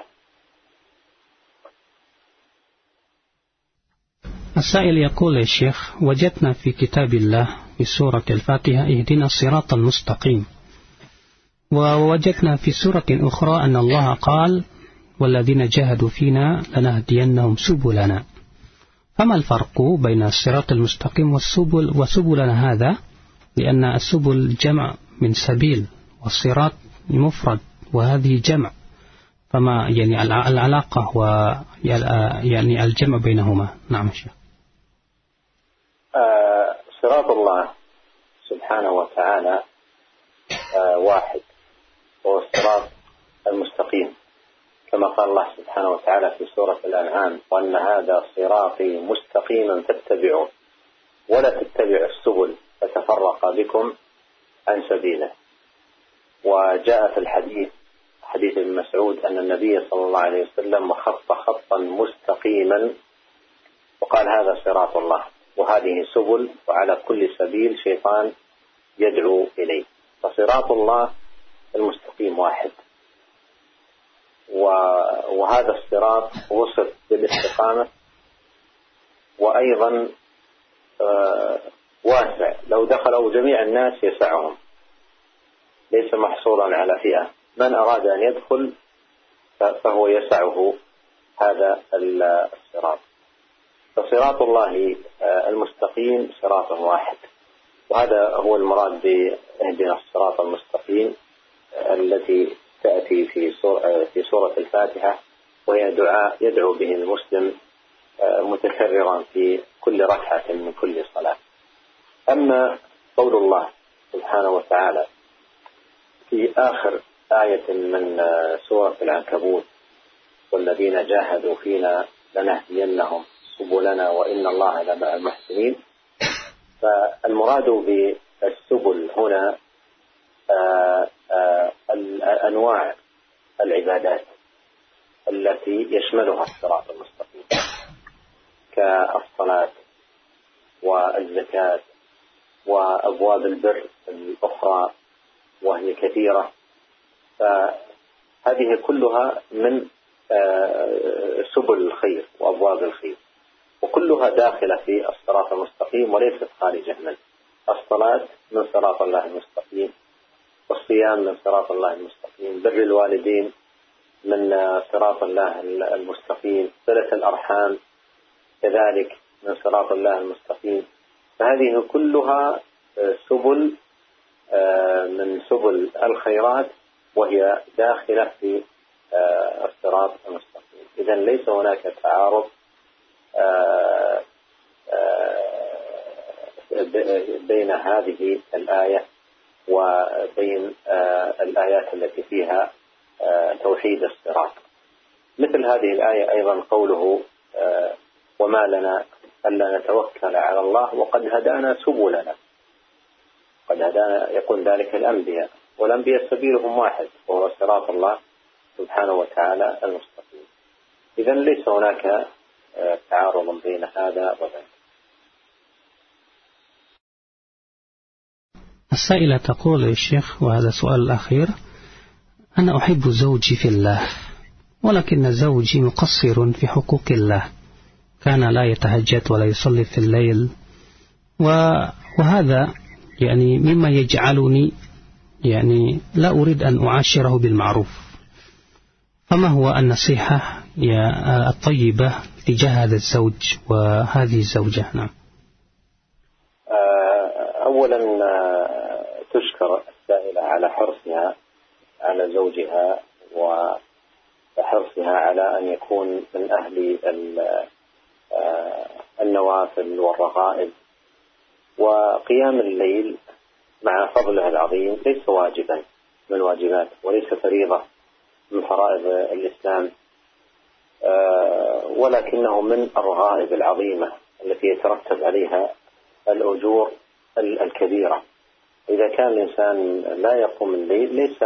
Speaker 2: السائل يقول يا شيخ، وجدنا في كتاب الله في سورة الفاتحة اهدنا الصراط المستقيم، ووجدنا في سورة أخرى أن الله قال والذين جاهدوا فينا لنهدينهم سبلنا. فما الفرق بين الصراط المستقيم وسبلنا هذا؟ لأن السبل جمع من سبيل، والصراط مفرد وهذه جمع، فما يعني العلاقة ويعني الجمع بينهما؟ نعم شيخ.
Speaker 1: صراط الله سبحانه وتعالى واحد، هو الصراط المستقيم، كما قال الله سبحانه وتعالى في سورة الأنعام: وأن هذا صراطي مستقيما فاتبعوه ولا تتبعوا السبل فتفرق بكم عن سبيله. وجاء في الحديث، حديث ابن مسعود، أن النبي صلى الله عليه وسلم خط خطا مستقيما وقال: هذا صراط الله، وهذه سبل، وعلى كل سبيل شيطان يدعو إليه. فصراط الله المستقيم واحد، وهذا الصراط وصف بالاستقامة، وأيضا واسع، لو دخلوا جميع الناس يسعهم، ليس محصورا على فئة، من أراد أن يدخل فهو يسعه هذا الصراط. فصراط الله المستقيم صراط واحد، وهذا هو المراد بإهدنا الصراط المستقيم التي تأتي في سورة الفاتحة، وهي دعاء يدعو به المسلم متكررا في كل ركعة من كل صلاة. أما قول الله سبحانه وتعالى في آخر آية من سورة العنكبوت: والذين جاهدوا فينا لنهدينهم سبلنا وإن الله لمع المحسنين، فالمراد بالسبل هنا أنواع العبادات التي يشملها الصراط المستقيم، كالصلاة والزكاة وأبواب البر الأخرى وهي كثيرة، فهذه كلها من سبل الخير وأبواب الخير، وكلها داخلة في الصراط المستقيم وليست خارجة منه. الصلاة من صراط الله المستقيم، والصيام من صراط الله المستقيم، بر الوالدين من صراط الله المستقيم، صلة الأرحام كذلك من صراط الله المستقيم. فهذه كلها سبل من سبل الخيرات، وهي داخلة في الصراط المستقيم. إذن ليس هناك تعارض بين هذه الآية وبين الآيات التي فيها توحيد الصراط. مثل هذه الآية أيضا قوله: وما لنا ألا نتوكل على الله وقد هدانا سبلنا. قد هدانا يقول ذلك الأنبياء، والأنبياء سبيلهم واحد، وهو صراط الله سبحانه وتعالى المستقيم. إذن ليس هناك تعارض بين هذا وذاك.
Speaker 2: السائلة تقول يا شيخ، وهذا السؤال الأخير: أنا أحب زوجي في الله، ولكن زوجي مقصر في حقوق الله، كان لا يتهجد ولا يصلي في الليل، وهذا يعني مما يجعلني يعني لا أريد أن أعاشره بالمعروف. فما هو النصيحة الطيبة تجاه هذا الزوج وهذه الزوجة؟ نعم.
Speaker 1: أولا تشكر السائلة على حرصها على زوجها وحرصها على أن يكون من أهل النوافل والرغائب، وقيام الليل مع فضله العظيم ليس واجبا من واجبات وليس فريضة من فرائض الإسلام، ولكنه من الرغائب العظيمة التي يترتب عليها الأجور الكبيرة. إذا كان الإنسان لا يقوم الليل ليس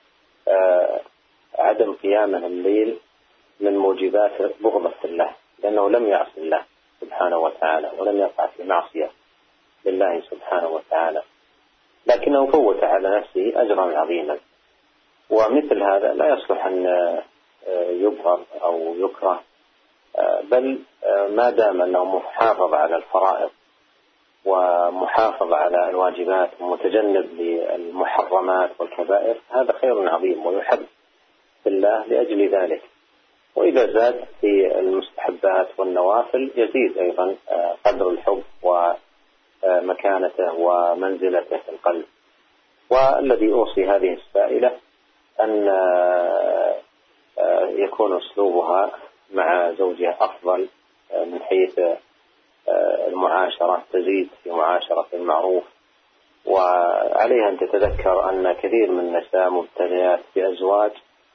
Speaker 1: عدم قيامه الليل من موجبات بغضة الله، لأنه لم يعصي الله سبحانه وتعالى ولم يقع في معصية لله سبحانه وتعالى، لكنه فوت على نفسه أجرا عظيما. ومثل هذا لا يصلح أن يبغض أو يكره، بل ما دام أنه محافظ على الفرائض ومحافظ على الواجبات ومتجنب للمحرمات والكبائر، هذا خير عظيم ويحب في الله لأجل ذلك. وإذا زاد في المستحبات والنوافل يزيد أيضا قدر الحب ومكانته ومنزلته في القلب. والذي أوصي هذه السائلة أن يكون أسلوبها مع زوجها أفضل من حيث المعاشرة، تزيد في معاشرة المعروف. وعليها أن تتذكر أن كثير من النساء مبتليات بأزواج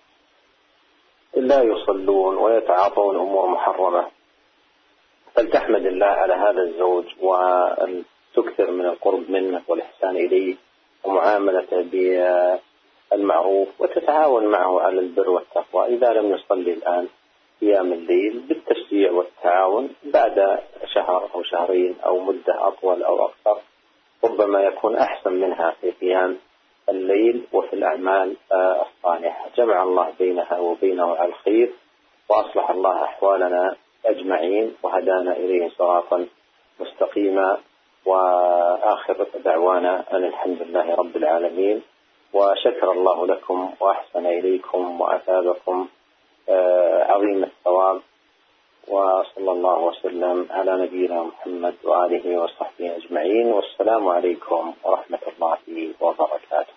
Speaker 1: لا يصلون ويتعاطون أمور محرمة، فلتحمد الله على هذا الزوج وأن تكثر من القرب منه والإحسان إليه ومعاملته بالمعروف، وتتعاون معه على البر والتقوى. إذا لم يصلي الآن قيام الليل بالتشجيع والتعاون، بعد شهر أو شهرين أو مدة أطول أو أكثر ربما يكون أحسن منها في قيام الليل وفي الأعمال الصالحة. جمع الله بينها وبينه على الخير، وأصلح الله أحوالنا أجمعين، وهدانا إليه صراطا مستقيما. وآخر دعوانا أن الحمد لله رب العالمين، وشكر الله لكم وأحسن إليكم وأثابكم عظيم الثواب، وصلى الله وسلم على نبينا محمد وآله وصحبه أجمعين، والسلام عليكم ورحمة الله وبركاته.